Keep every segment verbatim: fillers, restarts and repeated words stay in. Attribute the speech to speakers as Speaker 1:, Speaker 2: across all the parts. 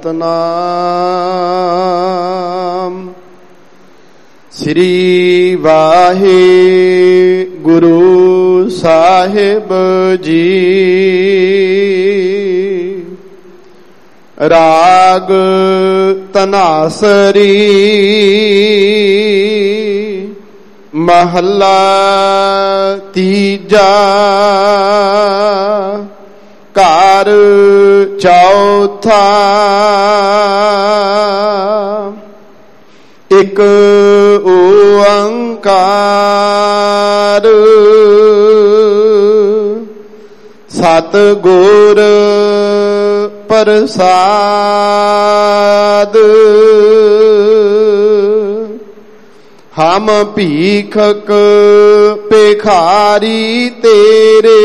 Speaker 1: ਸਤਨਾਮ। ਸ੍ਰੀ ਵਾਹਿਗੁਰੂ ਸਾਹਿਬ ਜੀ। ਰਾਗ ਧਨਾਸਰੀ ਮਹੱਲਾ ਤੀਜਾ। ਘਰ ਚੌਥਾ। ਇਕ ਓੰਕਾਰ ਸਤਿਗੁਰ ਪ੍ਰਸਾਦ। ਹਮ ਭੀਖਕ ਭਿਖਾਰੀ ਤੇਰੇ,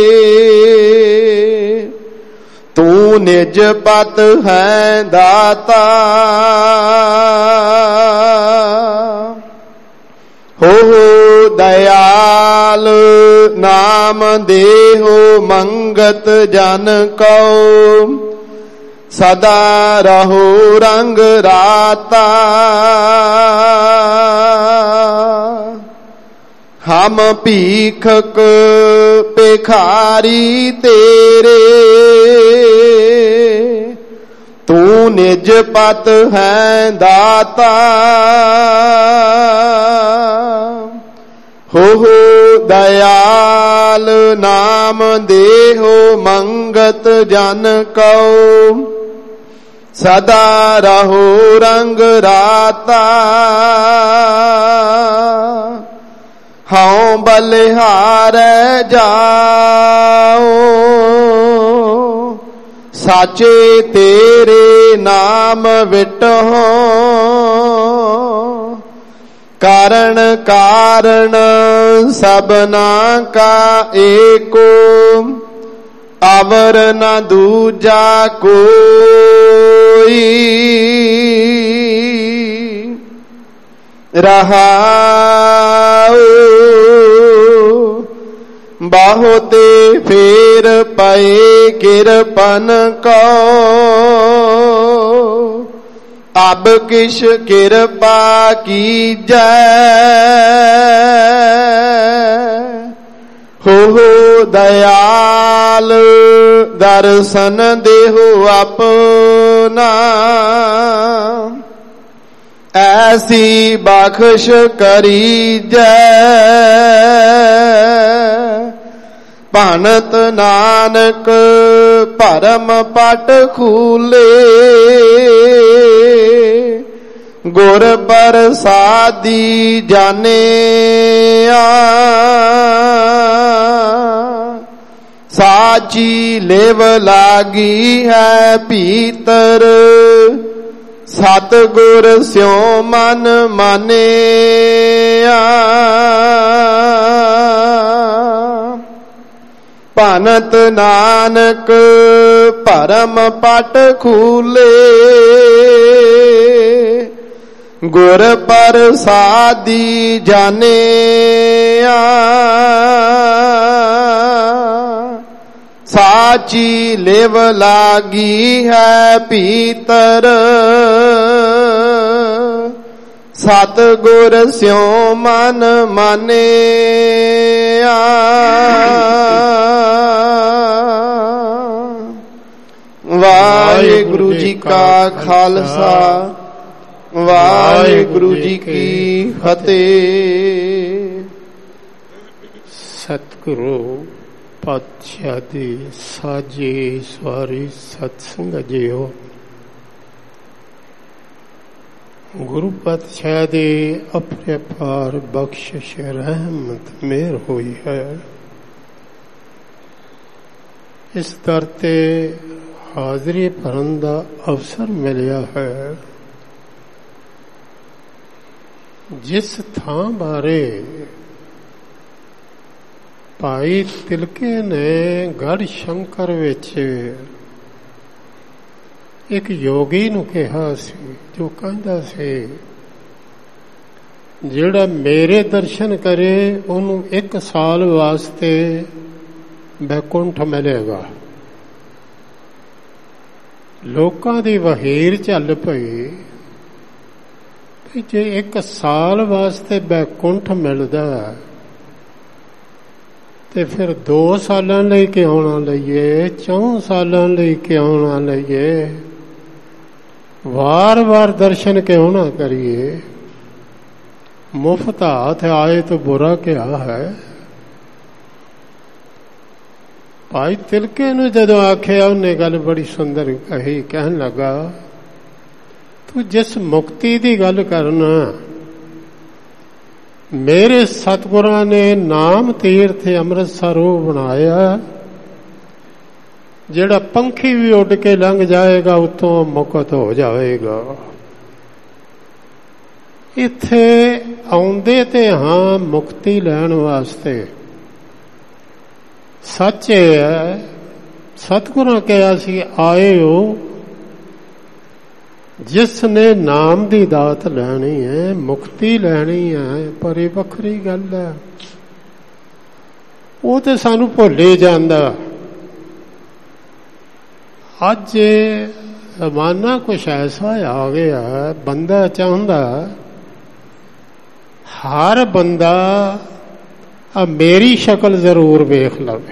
Speaker 1: ਤੂੰ ਨਿਜ ਪਤ ਹੈ ਦਾਤਾ। ਹੋ ਦਇਆਲ ਨਾਮ ਦੇਹੋ ਮੰਗਤ ਜਨ ਕਉ, ਸਦਾ ਰਹੋ ਰੰਗ ਰਾਤਾ। ਹਮ ਭੀਖਕ ਭਿਖਾਰੀ ਤੇਰੇ, ਤੂੰ ਨਿਜ ਪਤ ਹੈ ਦਾਤਾ। ਹੋ ਦਇਆਲ ਨਾਮ ਦੇਹੋ ਮੰਗਤ ਜਨ ਕਉ, ਸਦਾ ਰਹੋ ਰੰਗ ਰਾਤਾ। ਹਉ ਬਲਿਹਾਰੈ ਜਾਓ, ਸਾਚੇ ਤੇਰੇ ਨਾਮ ਵਿਟਹੁ। ਕਾਰਣ ਕਾਰਣ ਸਭਨਾ ਕਾ ਏਕੋ, ਅਵਰ ਨ ਦੂਜਾ ਕੋਈ। ਰਹਾਉ ਬਹੁਤੇ ਫੇਰ ਪਏ ਕਿਰਪਨ ਕੋ, ਅਬ ਕਿਛ ਕਿਰਪਾ ਕੀਜੈ। ਹੋ ਦਇਆਲ ਦਰਸ਼ਨ ਦੇਹੋ ਆਪਣਾ, ਐਸੀ ਬਖਸ਼ ਕਰੀਜੈ। ਭਣਤ ਨਾਨਕ ਭਰਮ ਪਟ ਖੂਲੇ, ਗੁਰ ਪ੍ਰਸਾਦੀ ਜਾਣਿਆ। ਸਾਚੀ ਲੇਵ ਲਾਗੀ ਹੈ ਭੀਤਰ, ਸਤਿਗੁਰ ਸਿਉ ਮਨ ਮਾਨਿਆ। ਭਣਤ ਨਾਨਕ ਭਰਮ ਪਟ ਖੂਲੇ, ਗੁਰ ਪ੍ਰਸਾਦੀ ਜਾਣਿਆ। ਸਾਚੀ ਲੇਵ ਲਾਗੀ ਹੈ ਭੀਤਰ, ਸਤਿਗੁਰ ਸਿਉ ਮਨ ਮਾਨਿਆ। ਵਾਹਿਗੁਰੂ ਜੀ ਕਾ ਖਾਲਸਾ, ਵਾਹਿਗੁਰੂ ਜੀ ਕੀ ਫਤਿਹ।
Speaker 2: ਸਤਿਗੁਰੂ ਪਾਤਸ਼ਾਹ ਦੀ ਸਾਜੀ ਸਵਾਰੀ ਸਤਸੰਗ ਜੀਓ। ਗੁਰੂ ਪਾਤਸ਼ਾਹ ਦੀ ਅਪਰੰਪਾਰ ਬਖਸ਼ਿਸ਼ ਰਹਿਮਤ ਮਿਹਰ ਹੋਈ ਹੈ। ਇਸ ਦਰ ਤੇ ਹਾਜ਼ਰੀ ਭਰਨ ਦਾ ਅਵਸਰ ਮਿਲਿਆ ਹੈ। ਜਿਸ ਥਾਂ ਬਾਰੇ ਭਾਈ ਤਿਲਕੇ ਨੇ ਗੜ੍ਹ ਸ਼ੰਕਰ ਵਿੱਚ ਇੱਕ ਯੋਗੀ ਨੂੰ ਕਿਹਾ ਸੀ, ਜੋ ਕਹਿੰਦਾ ਸੀ ਜਿਹੜਾ ਮੇਰੇ ਦਰਸ਼ਨ ਕਰੇ ਉਹਨੂੰ ਇੱਕ ਸਾਲ ਵਾਸਤੇ ਬੈਕੁੰਠ ਮਿਲੇਗਾ। ਲੋਕਾਂ ਦੀ ਵਹੀਰ ਚੱਲ ਪਈ ਕਿ ਜੇ ਇੱਕ ਸਾਲ ਵਾਸਤੇ ਬੈਕੁੰਠ ਮਿਲਦਾ ਤੇ ਫਿਰ ਦੋ ਸਾਲਾਂ ਲਈ ਕਿਉਂ ਨਾ ਲਈਏ, ਚੌਂ ਸਾਲਾਂ ਲਈ ਕਿਉਂ ਨਾ ਲਈਏ, ਵਾਰ-ਵਾਰ ਦਰਸ਼ਨ ਕਿਉਂ ਨਾ ਕਰੀਏ। ਮੁਫਤ ਹਾਥ ਆਏ ਤਾਂ ਬੁਰਾ ਕਿਆ ਹੈ। ਭਾਈ ਤਿਲਕੇ ਨੂੰ ਜਦੋਂ ਆਖਿਆ ਉਹਨੇ ਗੱਲ ਬੜੀ ਸੁੰਦਰ ਕਹੀ, ਕਹਿਣ ਲੱਗਾ ਤੂੰ ਜਿਸ ਮੁਕਤੀ ਦੀ ਗੱਲ ਕਰਨਾ, ਮੇਰੇ ਸਤਿਗੁਰਾਂ ਨੇ ਨਾਮ ਤੀਰਥ ਅੰਮ੍ਰਿਤਸਰ ਉਹ ਬਣਾਇਆ ਜਿਹੜਾ ਪੰਖੀ ਵੀ ਉੱਡ ਕੇ ਲੰਘ ਜਾਏਗਾ ਉੱਤੋਂ ਮੁਕਤ ਹੋ ਜਾਵੇਗਾ। ਇੱਥੇ ਆਉਂਦੇ ਤੇ ਹਾਂ ਮੁਕਤੀ ਲੈਣ ਵਾਸਤੇ। ਸੱਚ ਹੈ ਸਤਿਗੁਰਾਂ ਕਿਹਾ ਸੀ ਆਏ ਹੋ ਜਿਸ ਨੇ ਨਾਮ ਦੀ ਦਾਤ ਲੈਣੀ ਹੈ, ਮੁਕਤੀ ਲੈਣੀ ਹੈ। ਪਰ ਇਹ ਵੱਖਰੀ ਗੱਲ ਹੈ, ਉਹ ਤੇ ਸਾਨੂੰ ਭੁੱਲੇ ਜਾਂਦਾ। ਅੱਜ ਜ਼ਮਾਨਾ ਕੁਛ ਐਸਾ ਆ ਗਿਆ, ਬੰਦਾ ਚਾਹੁੰਦਾ ਹਰ ਬੰਦਾ ਆ ਮੇਰੀ ਸ਼ਕਲ ਜ਼ਰੂਰ ਵੇਖ ਲਵੇ।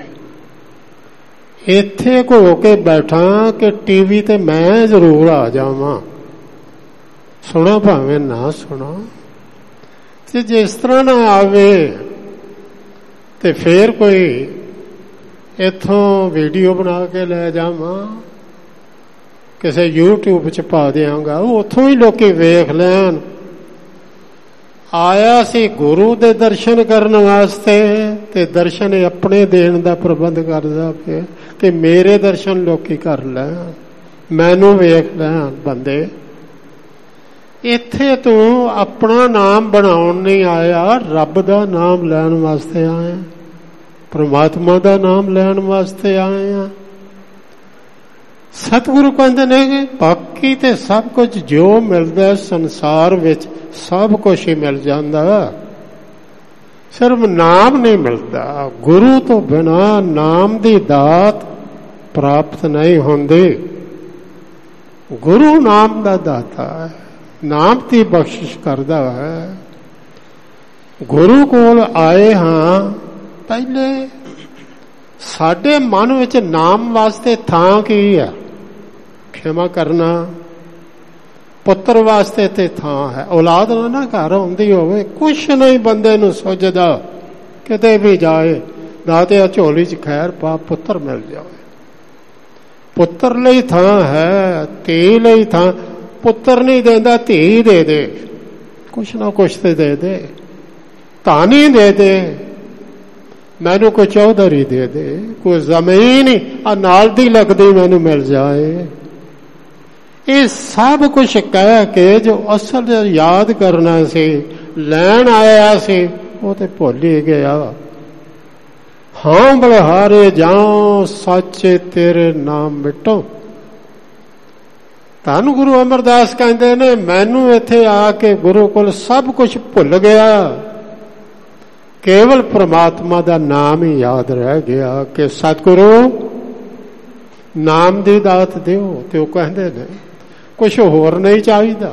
Speaker 2: ਇੱਥੇ ਘੋ ਕੇ ਬੈਠਾ ਕਿ ਟੀਵੀ ਤੇ ਮੈਂ ਜ਼ਰੂਰ ਆ ਜਾਵਾਂ, ਸੁਣਾ ਭਾਵੇਂ ਨਾ ਸੁਣਾ। ਤੇ ਜੇ ਇਸ ਤਰ੍ਹਾਂ ਨਾ ਆਵੇ ਤੇ ਫੇਰ ਕੋਈ ਇੱਥੋਂ ਵੀਡੀਓ ਬਣਾ ਕੇ ਲੈ ਜਾਵਾਂ, ਕਿਸੇ YouTube 'ਚ ਪਾ ਦਿਆਂਗਾ, ਉਹ ਉੱਥੋਂ ਹੀ ਲੋਕੀ ਵੇਖ ਲੈਣ। ਆਇਆ ਸੀ ਗੁਰੂ ਦੇ ਦਰਸ਼ਨ ਕਰਨ ਵਾਸਤੇ ਤੇ ਦਰਸ਼ਨ ਆਪਣੇ ਦੇਣ ਦਾ ਪ੍ਰਬੰਧ ਕਰਦਾ ਪਿਆ ਕਿ ਮੇਰੇ ਦਰਸ਼ਨ ਲੋਕੀ ਕਰ ਲੈਣ, ਮੈਨੂੰ ਵੇਖ ਲੈਣ। ਬੰਦੇ ਇੱਥੇ ਤੂੰ ਆਪਣਾ ਨਾਮ ਬਣਾਉਣ ਨਹੀਂ ਆਇਆ, ਰੱਬ ਦਾ ਨਾਮ ਲੈਣ ਵਾਸਤੇ ਆਇਆ, ਪ੍ਰਮਾਤਮਾ ਦਾ ਨਾਮ ਲੈਣ ਵਾਸਤੇ ਆਏ ਆ। ਸਤਿਗੁਰੂ ਕਹਿੰਦੇ ਨੇ ਕਿ ਬਾਕੀ ਤੇ ਸਭ ਕੁਝ ਜੋ ਮਿਲਦਾ ਸੰਸਾਰ ਵਿੱਚ ਸਭ ਕੁਝ ਹੀ ਮਿਲ ਜਾਂਦਾ, ਸਿਰਫ ਨਾਮ ਨਹੀਂ ਮਿਲਦਾ। ਗੁਰੂ ਤੋਂ ਬਿਨਾਂ ਨਾਮ ਦੀ ਦਾਤ ਪ੍ਰਾਪਤ ਨਹੀਂ ਹੁੰਦੀ। ਗੁਰੂ ਨਾਮ ਦਾ ਦਾਤਾ ਹੈ, ਨਾਮ ਦੀ ਬਖਸ਼ਿਸ਼ ਕਰਦਾ ਹੈ। ਗੁਰੂ ਕੋਲ ਆਏ ਹਾਂ, ਪਹਿਲੇ ਸਾਡੇ ਮਨ ਵਿੱਚ ਨਾਮ ਵਾਸਤੇ ਥਾਂ ਕੀ ਹੈ? ਖਿਮਾ ਕਰਨਾ। ਪੁੱਤਰ ਵਾਸਤੇ ਤੇ ਥਾਂ ਹੈ। ਔਲਾਦ ਨਾ ਘਰ ਆਉਂਦੀ ਹੋਵੇ, ਕੁਛ ਨਹੀਂ ਬੰਦੇ ਨੂੰ ਸੁੱਝਦਾ, ਕਿਤੇ ਵੀ ਜਾਏ ਦਾਤਿਆ ਝੋਲੀ 'ਚ ਖੈਰ ਪਾ, ਪੁੱਤਰ ਮਿਲ ਜਾਵੇ। ਪੁੱਤਰ ਲਈ ਥਾਂ ਹੈ, ਧੀ ਲਈ ਥਾਂ। ਪੁੱਤਰ ਨਹੀਂ ਦਿੰਦਾ, ਧੀ ਦੇ ਦੇ, ਕੁਛ ਨਾ ਕੁਛ ਤੇ ਦੇ ਦੇ, ਧਾਨੀ ਦੇ ਦੇ, ਮੈਨੂੰ ਕੋਈ ਚੌਧਰੀ ਦੇ ਦੇ, ਕੋਈ ਜ਼ਮੀਨ ਹੀ ਆ ਨਾਲ ਦੀ ਲੱਗਦੀ ਮੈਨੂੰ ਮਿਲ ਜਾਏ। ਇਹ ਸਭ ਕੁਛ ਕਹਿ ਕੇ ਜੋ ਅਸਲ ਯਾਦ ਕਰਨਾ ਸੀ, ਲੈਣ ਆਇਆ ਸੀ, ਉਹ ਤੇ ਭੁੱਲ ਹੀ ਗਿਆ। ਹਾਂ ਬਲਿਹਾਰੇ ਜਾਉ ਸੱਚੇ ਤੇਰੇ ਨਾਮ ਮਿਟੋ। ਧੰਨ ਗੁਰੂ ਅਮਰਦਾਸ ਕਹਿੰਦੇ ਨੇ ਮੈਨੂੰ ਇੱਥੇ ਆ ਕੇ ਗੁਰੂ ਕੋਲ ਸਭ ਕੁਛ ਭੁੱਲ ਗਿਆ, ਕੇਵਲ ਪ੍ਰਮਾਤਮਾ ਦਾ ਨਾਮ ਹੀ ਯਾਦ ਰਹਿ ਗਿਆ ਕਿ ਸਤਿਗੁਰੂ ਨਾਮ ਦੀ ਦਾਤ ਦਿਓ। ਤੇ ਉਹ ਕਹਿੰਦੇ ਨੇ ਕੁਛ ਹੋਰ ਨਹੀਂ ਚਾਹੀਦਾ।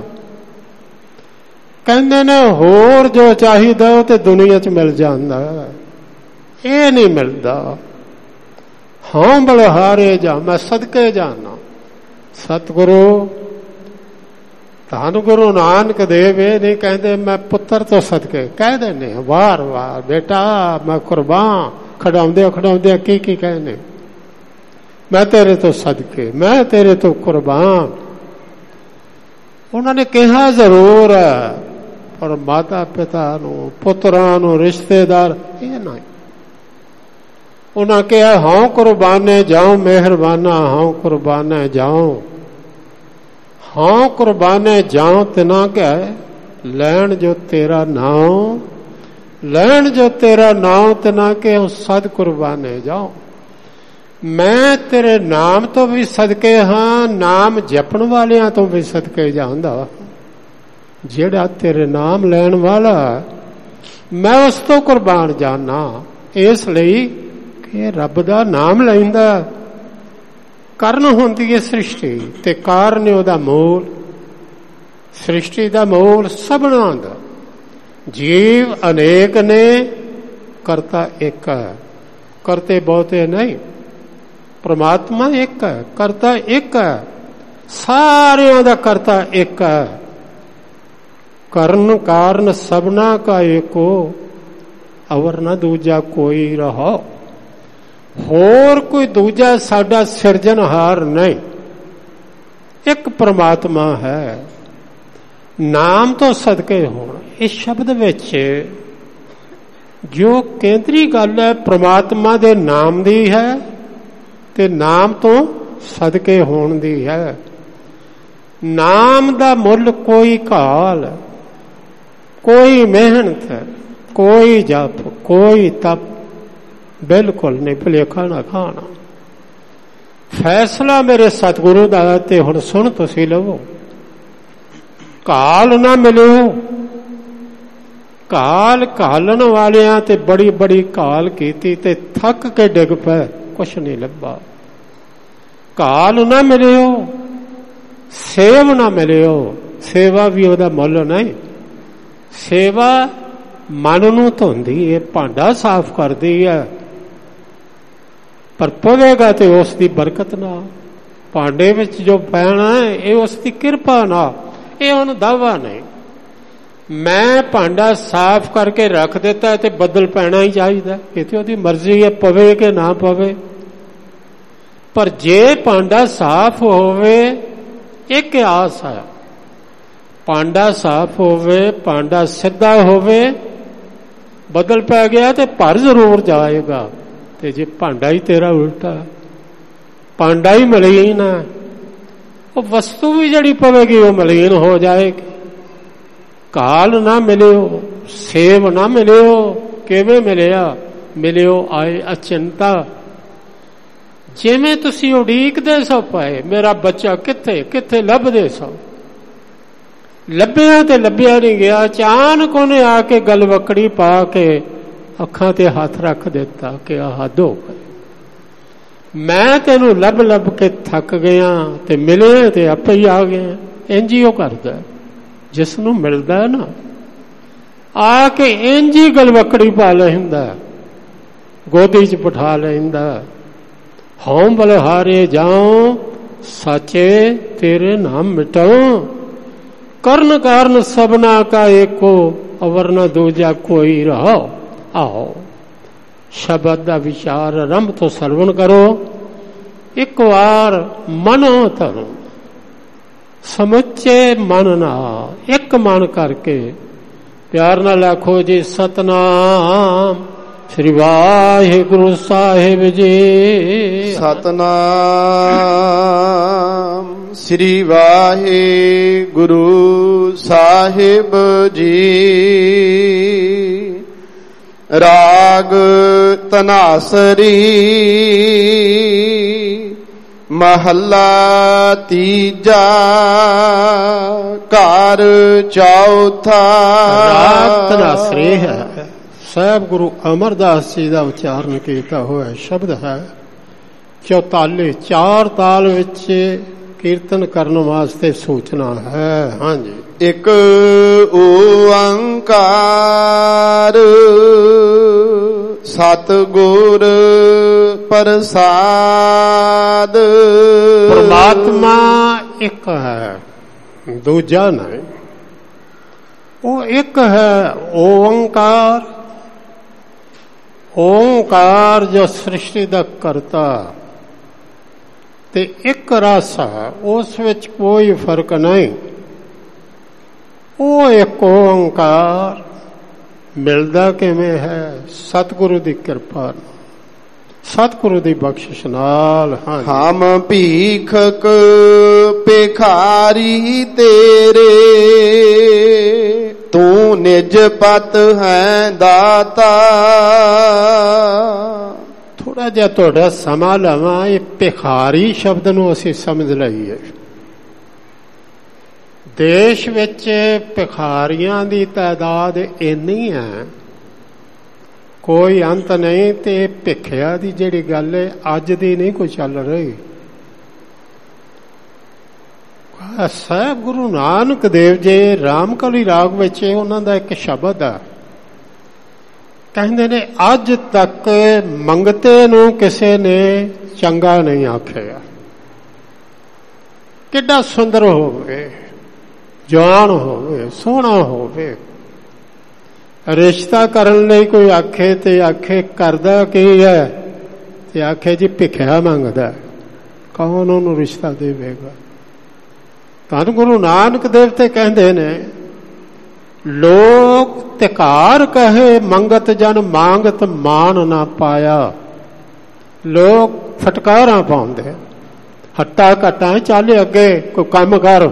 Speaker 2: ਕਹਿੰਦੇ ਨੇ ਹੋਰ ਜੋ ਚਾਹੀਦਾ ਉਹ ਤੇ ਦੁਨੀਆ 'ਚ ਮਿਲ ਜਾਂਦਾ, ਇਹ ਨਹੀਂ ਮਿਲਦਾ। ਹਾਂ ਬਲਿਹਾਰੇ ਜਾ, ਮੈਂ ਸਦਕੇ ਜਾਣਾ। ਸਤਿਗੁਰੂ ਧੰਨ ਗੁਰੂ ਨਾਨਕ ਦੇਵ ਇਹ ਨਹੀਂ ਕਹਿੰਦੇ ਮੈਂ ਪੁੱਤਰ ਤੋਂ ਸਦਕੇ, ਕਹਿੰਦੇ ਨੇ ਵਾਰ ਵਾਰ ਬੇਟਾ ਮੈਂ ਕੁਰਬਾਨ, ਖੜਾਉਂਦੇ ਖੜਾਉਂਦੇ ਕੀ ਕੀ ਕਹਿੰਦੇ, ਮੈਂ ਤੇਰੇ ਤੋਂ ਸਦਕੇ, ਮੈਂ ਤੇਰੇ ਤੋਂ ਕੁਰਬਾਨ। ਉਹਨਾਂ ਨੇ ਕਿਹਾ ਜ਼ਰੂਰ ਹੈ, ਪਰ ਮਾਤਾ ਪਿਤਾ ਨੂੰ, ਪੁੱਤਰਾਂ ਨੂੰ, ਰਿਸ਼ਤੇਦਾਰ ਇਹ ਨਹੀਂ। ਉਹਨਾਂ ਕਿਹਾ ਹਾਂ ਕੁਰਬਾਨੇ ਜਾਉ ਮਿਹਰਬਾਨਾ, ਹਾਂ ਕੁਰਬਾਨੇ ਜਾਉ, ਹਾਂ ਕੁਰਬਾਨੇ ਜਾਉ ਤਿਨਾ ਕਹਿ, ਲੈਣ ਜੋ ਤੇਰਾ ਨਾਮ, ਲੈਣ ਜੋ ਤੇਰਾ ਨਾਮ ਤਿਨਾ ਕਿ ਸਦ ਕੁਰਬਾਨੇ ਜਾਉ। ਮੈਂ ਤੇਰੇ ਨਾਮ ਤੋਂ ਵੀ ਸਦਕੇ ਹਾਂ, ਨਾਮ ਜਪਣ ਵਾਲਿਆਂ ਤੋਂ ਵੀ ਸਦਕੇ ਜਾਂਦਾ। ਜਿਹੜਾ ਤੇਰੇ ਨਾਮ ਲੈਣ ਵਾਲਾ, ਮੈਂ ਉਸ ਤੋਂ ਕੁਰਬਾਨ ਜਾਣਾ। ਇਸ ਲਈ ਕਿ ਰੱਬ ਦਾ ਨਾਮ ਲੈਂਦਾ, ਕਰਨ ਹੁੰਦੀ ਹੈ ਸ੍ਰਿਸ਼ਟੀ ਤੇ ਕਾਰਨ ਉਹਦਾ ਮੂਲ। ਸ੍ਰਿਸ਼ਟੀ ਦਾ ਮੂਲ ਸਭਨਾ ਦਾ। ਜੀਵ ਅਨੇਕ ਨੇ, ਕਰਤਾ ਇੱਕ ਹੈ। ਕਰਤੇ ਬਹੁਤੇ ਨਹੀਂ। ਪ੍ਰਮਾਤਮਾ ਇੱਕ ਹੈ, ਕਰਤਾ ਇੱਕ ਹੈ। ਸਾਰਿਆਂ ਦਾ ਕਰਤਾ ਇੱਕ ਹੈ। ਕਰਨ ਕਾਰਨ ਸਭਨਾ ਕਾ ਏਕੋ, ਅਵਰ ਨਾ ਦੂਜਾ ਕੋਈ ਰਹੋ। ਹੋਰ ਕੋਈ ਦੂਜਾ ਸਾਡਾ ਸਿਰਜਣਹਾਰ ਨਹੀਂ, ਇੱਕ ਪ੍ਰਮਾਤਮਾ ਹੈ। ਨਾਮ ਤੋਂ ਸਦਕੇ ਹੋਣ। ਇਸ ਸ਼ਬਦ ਵਿੱਚ ਜੋ ਕੇਂਦਰੀ ਗੱਲ ਹੈ ਪ੍ਰਮਾਤਮਾ ਦੇ ਨਾਮ ਦੀ ਹੈ ਤੇ ਨਾਮ ਤੋਂ ਸਦਕੇ ਹੋਣ ਦੀ ਹੈ। ਨਾਮ ਦਾ ਮੁੱਲ ਕੋਈ ਕਾਲ, ਕੋਈ ਮਿਹਨਤ, ਕੋਈ ਜਪ, ਕੋਈ ਤਪ ਬਿਲਕੁਲ ਨਹੀਂ। ਭੁਲੇਖਾ ਨਾ ਖਾਣਾ। ਫੈਸਲਾ ਮੇਰੇ ਸਤਿਗੁਰੂ ਦਾ ਤੇ ਹੁਣ ਸੁਣ ਤੁਸੀਂ ਲਵੋ। ਕਾਲ ਨਾ ਮਿਲਿਓ। ਕਾਲ ਘਾਲਣ ਵਾਲਿਆਂ ਤੇ ਬੜੀ ਬੜੀ ਕਾਲ ਕੀਤੀ ਤੇ ਥੱਕ ਕੇ ਡਿੱਗ ਪਏ, ਕੁਛ ਨਹੀਂ ਲੱਭਾ। ਕਾਲ ਨਾ ਮਿਲਿਓ, ਸੇਵ ਨਾ ਮਿਲਿਓ। ਸੇਵਾ ਵੀ ਉਹਦਾ ਮੁੱਲ ਨਹੀਂ। ਸੇਵਾ ਮਨ ਨੂੰ ਧੋਂਦੀ ਹੈ, ਭਾਂਡਾ ਸਾਫ਼ ਕਰਦੀ ਹੈ, ਪਰ ਪਵੇਗਾ ਤੇ ਉਸ ਦੀ ਬਰਕਤ ਨਾਲ। ਭਾਂਡੇ ਵਿੱਚ ਜੋ ਪੈਣਾ ਹੈ ਇਹ ਉਸ ਦੀ ਕਿਰਪਾ ਨਾਲ, ਇਹ ਉਹਨੂੰ ਦਾਵਾ ਨਹੀਂ। ਮੈਂ ਭਾਂਡਾ ਸਾਫ਼ ਕਰਕੇ ਰੱਖ ਦਿੱਤਾ ਤੇ ਬੱਦਲ ਪੈਣਾ ਹੀ ਚਾਹੀਦਾ, ਇਹ ਤੇ ਉਹਦੀ ਮਰਜ਼ੀ ਹੈ, ਪਵੇ ਕਿ ਨਾ ਪਵੇ। ਪਰ ਜੇ ਭਾਂਡਾ ਸਾਫ਼ ਹੋਵੇ, ਇੱਕ ਆਸ ਹੈ, ਭਾਂਡਾ ਸਾਫ਼ ਹੋਵੇ, ਭਾਂਡਾ ਸਿੱਧਾ ਹੋਵੇ, ਬੱਦਲ ਪੈ ਗਿਆ ਤੇ ਭਰ ਜ਼ਰੂਰ ਜਾਏਗਾ। ਤੇ ਜੇ ਭਾਂਡਾ ਹੀ ਤੇਰਾ ਉਲਟਾ, ਭਾਂਡਾ ਹੀ ਮਲੀਨ ਹੈ, ਉਹ ਵਸਤੂ ਵੀ ਜਿਹੜੀ ਪਵੇਗੀ ਉਹ ਮਲੀਨ ਹੋ ਜਾਏਗੀ। ਕਾਲ ਨਾ ਮਿਲਿਓ, ਸੇਵ ਨਾ ਮਿਲਿਓ। ਕਿਵੇਂ ਮਿਲਿਆ? ਮਿਲਿਓ ਆਏ ਅਚਿੰਤਾ। ਜਿਵੇਂ ਤੁਸੀਂ ਉਡੀਕਦੇ ਸੋ ਪਏ, ਮੇਰਾ ਬੱਚਾ ਕਿੱਥੇ ਕਿੱਥੇ ਲੱਭਦੇ ਸੋ, ਲੱਭਿਆ ਤੇ ਲੱਭਿਆ ਨਹੀਂ ਗਿਆ। ਅਚਾਨਕ ਉਹਨੇ ਆ ਕੇ ਗਲਵਕੜੀ ਪਾ ਕੇ ਅੱਖਾਂ ਤੇ ਹੱਥ ਰੱਖ ਦਿੱਤਾ ਕਿ ਆ ਹੱਦ ਹੋ ਗਈ। ਮੈਂ ਤੈਨੂੰ ਲੱਭ ਲੱਭ ਕੇ ਥੱਕ ਗਿਆ ਤੇ ਮਿਲੇ ਤੇ ਆਪੇ ਹੀ ਆ ਗਏ। ਇੰਝ ਹੀ ਉਹ ਕਰਦਾ ਜਿਸ ਨੂੰ ਮਿਲਦਾ ਨਾ, ਆ ਕੇ ਇੰਝ ਹੀ ਗਲਵਕੜੀ ਪਾ ਲੈਂਦਾ, ਗੋਦੀ ਚ ਬਿਠਾ ਲੈਂਦਾ। ਹਉ ਬਲਿਹਾਰੇ ਜਾਉ, ਸਾਚੇ ਤੇਰੇ ਨਾਮ ਮਿਟਾਉ। ਕਰਨ ਕਾਰਨ ਸਭਨਾ ਕਾ ਏਕੋ, ਅਵਰ ਨਾ ਦੂਜਾ ਕੋਈ ਰਹੋ। ਆਓ ਸ਼ਬਦ ਦਾ ਵਿਚਾਰ ਆਰੰਭ ਤੋਂ ਸਰਵਣ ਕਰੋ। ਇੱਕ ਵਾਰ ਮਨੋ ਧਰੋ, ਸਮੁੱਚੇ ਮਨ ਨਾਲ ਇੱਕ ਮਨ ਕਰਕੇ ਪਿਆਰ ਨਾਲ ਆਖੋ ਜੀ ਸਤਨਾਮ ਸ੍ਰੀ ਵਾਹਿਗੁਰੂ ਸਾਹਿਬ ਜੀ।
Speaker 1: ਸਤਨਾਮ ਸ੍ਰੀ ਵਾਹਿਗੁਰੂ ਸਾਹਿਬ ਜੀ। ਰਾਗ ਤਨਾਸਰੀ ਮਹੱਲਾ ਤੀਜਾ ਘਰ ਚੌਥਾ।
Speaker 2: ਰਾਗ ਤਨਾਸਰੀ ਹੈ, ਸਾਹਿਬ ਗੁਰੂ ਅਮਰਦਾਸ ਜੀ ਦਾ ਉਚਾਰਨ ਕੀਤਾ ਹੋਇਆ ਸ਼ਬਦ ਹੈ। ਚੌਤਾਲੇ ਚਾਰ ਤਾਲ ਵਿੱਚ ਕੀਰਤਨ ਕਰਨ ਵਾਸਤੇ ਸੂਚਨਾ ਹੈ। ਹਾਂਜੀ।
Speaker 1: ਇੱਕ ਓੰਕਾਰ ਸਤਿਗੁਰ ਪ੍ਰਸਾਦ।
Speaker 2: ਪਰਮਾਤਮਾ ਇੱਕ ਹੈ, ਦੂਜਾ ਨਹੀਂ। ਉਹ ਇੱਕ ਹੈ ਓੰਕਾਰ। ਓੰਕਾਰ ਜੋ ਸ੍ਰਿਸ਼ਟੀ ਦਾ ਕਰਤਾ ਤੇ ਇੱਕ ਰਸ ਹੈ, ਉਸ ਵਿੱਚ ਕੋਈ ਫਰਕ ਨਹੀਂ। ਉਹ ਇੱਕ ਓੰਕਾਰ ਮਿਲਦਾ ਕਿਵੇਂ ਹੈ? ਸਤਿਗੁਰੂ ਦੀ ਕਿਰਪਾ ਨਾਲ, ਸਤਿਗੁਰੂ ਦੀ ਬਖਸ਼ਿਸ਼ ਨਾਲ।
Speaker 1: ਹਮ ਭੀਖਕ ਭਿਖਾਰੀ ਤੇਰੇ, ਤੂੰ ਨਿਜ ਪਤ ਹੈ ਦਾਤਾ।
Speaker 2: ਥੋੜਾ ਜਿਹਾ ਤੁਹਾਡਾ ਸਮਾਂ ਲਵਾਂ। ਇਹ ਭਿਖਾਰੀ ਸ਼ਬਦ ਨੂੰ ਅਸੀਂ ਸਮਝ ਲਈਏ। ਦੇਸ਼ ਵਿੱਚ ਭਿਖਾਰੀਆਂ ਦੀ ਤਾਦਾਦ ਇੰਨੀ ਹੈ, ਕੋਈ ਅੰਤ ਨਹੀਂ। ਤੇ ਭਿਖਿਆ ਦੀ ਜਿਹੜੀ ਗੱਲ ਹੈ ਅੱਜ ਦੀ ਨਹੀਂ ਕੋਈ ਚੱਲ ਰਹੀ, ਸਾਹਿਬ ਗੁਰੂ ਨਾਨਕ ਦੇਵ ਜੀ ਰਾਮਕਲੀ ਰਾਗ ਵਿੱਚ ਉਹਨਾਂ ਦਾ ਇੱਕ ਸ਼ਬਦ ਆ, ਕਹਿੰਦੇ ਨੇ ਅੱਜ ਤੱਕ ਮੰਗਤੇ ਨੂੰ ਕਿਸੇ ਨੇ ਚੰਗਾ ਨਹੀਂ ਆਖਿਆ। ਕਿੱਡਾ ਸੁੰਦਰ ਹੋਵੇ, ਜਵਾਨ ਹੋਵੇ, ਸੋਹਣਾ ਹੋਵੇ, ਰਿਸ਼ਤਾ ਕਰਨ ਲਈ ਕੋਈ ਆਖੇ ਤੇ ਆਖੇ ਕਰਦਾ ਕੀ ਹੈ, ਤੇ ਆਖੇ ਜੀ ਭਿੱਖਿਆ ਮੰਗਦਾ, ਕੌਣ ਉਹਨੂੰ ਰਿਸ਼ਤਾ ਦੇਵੇਗਾ? ਧੰਨ ਗੁਰੂ ਨਾਨਕ ਦੇਵ ਤੇ ਕਹਿੰਦੇ ਨੇ ਲੋਕ ਤਿਕਾਰ ਕਹੇ ਮੰਗਤ ਜਨ ਮੰਗਤ ਮਾਨ ਨਾ ਪਾਇਆ। ਲੋਕ ਫਟਕਾਰਾਂ ਪਾਉਂਦੇ, ਹੱਟਾ ਘਟਾ ਚੱਲ ਅੱਗੇ ਕੋਈ ਕੰਮ ਕਰ।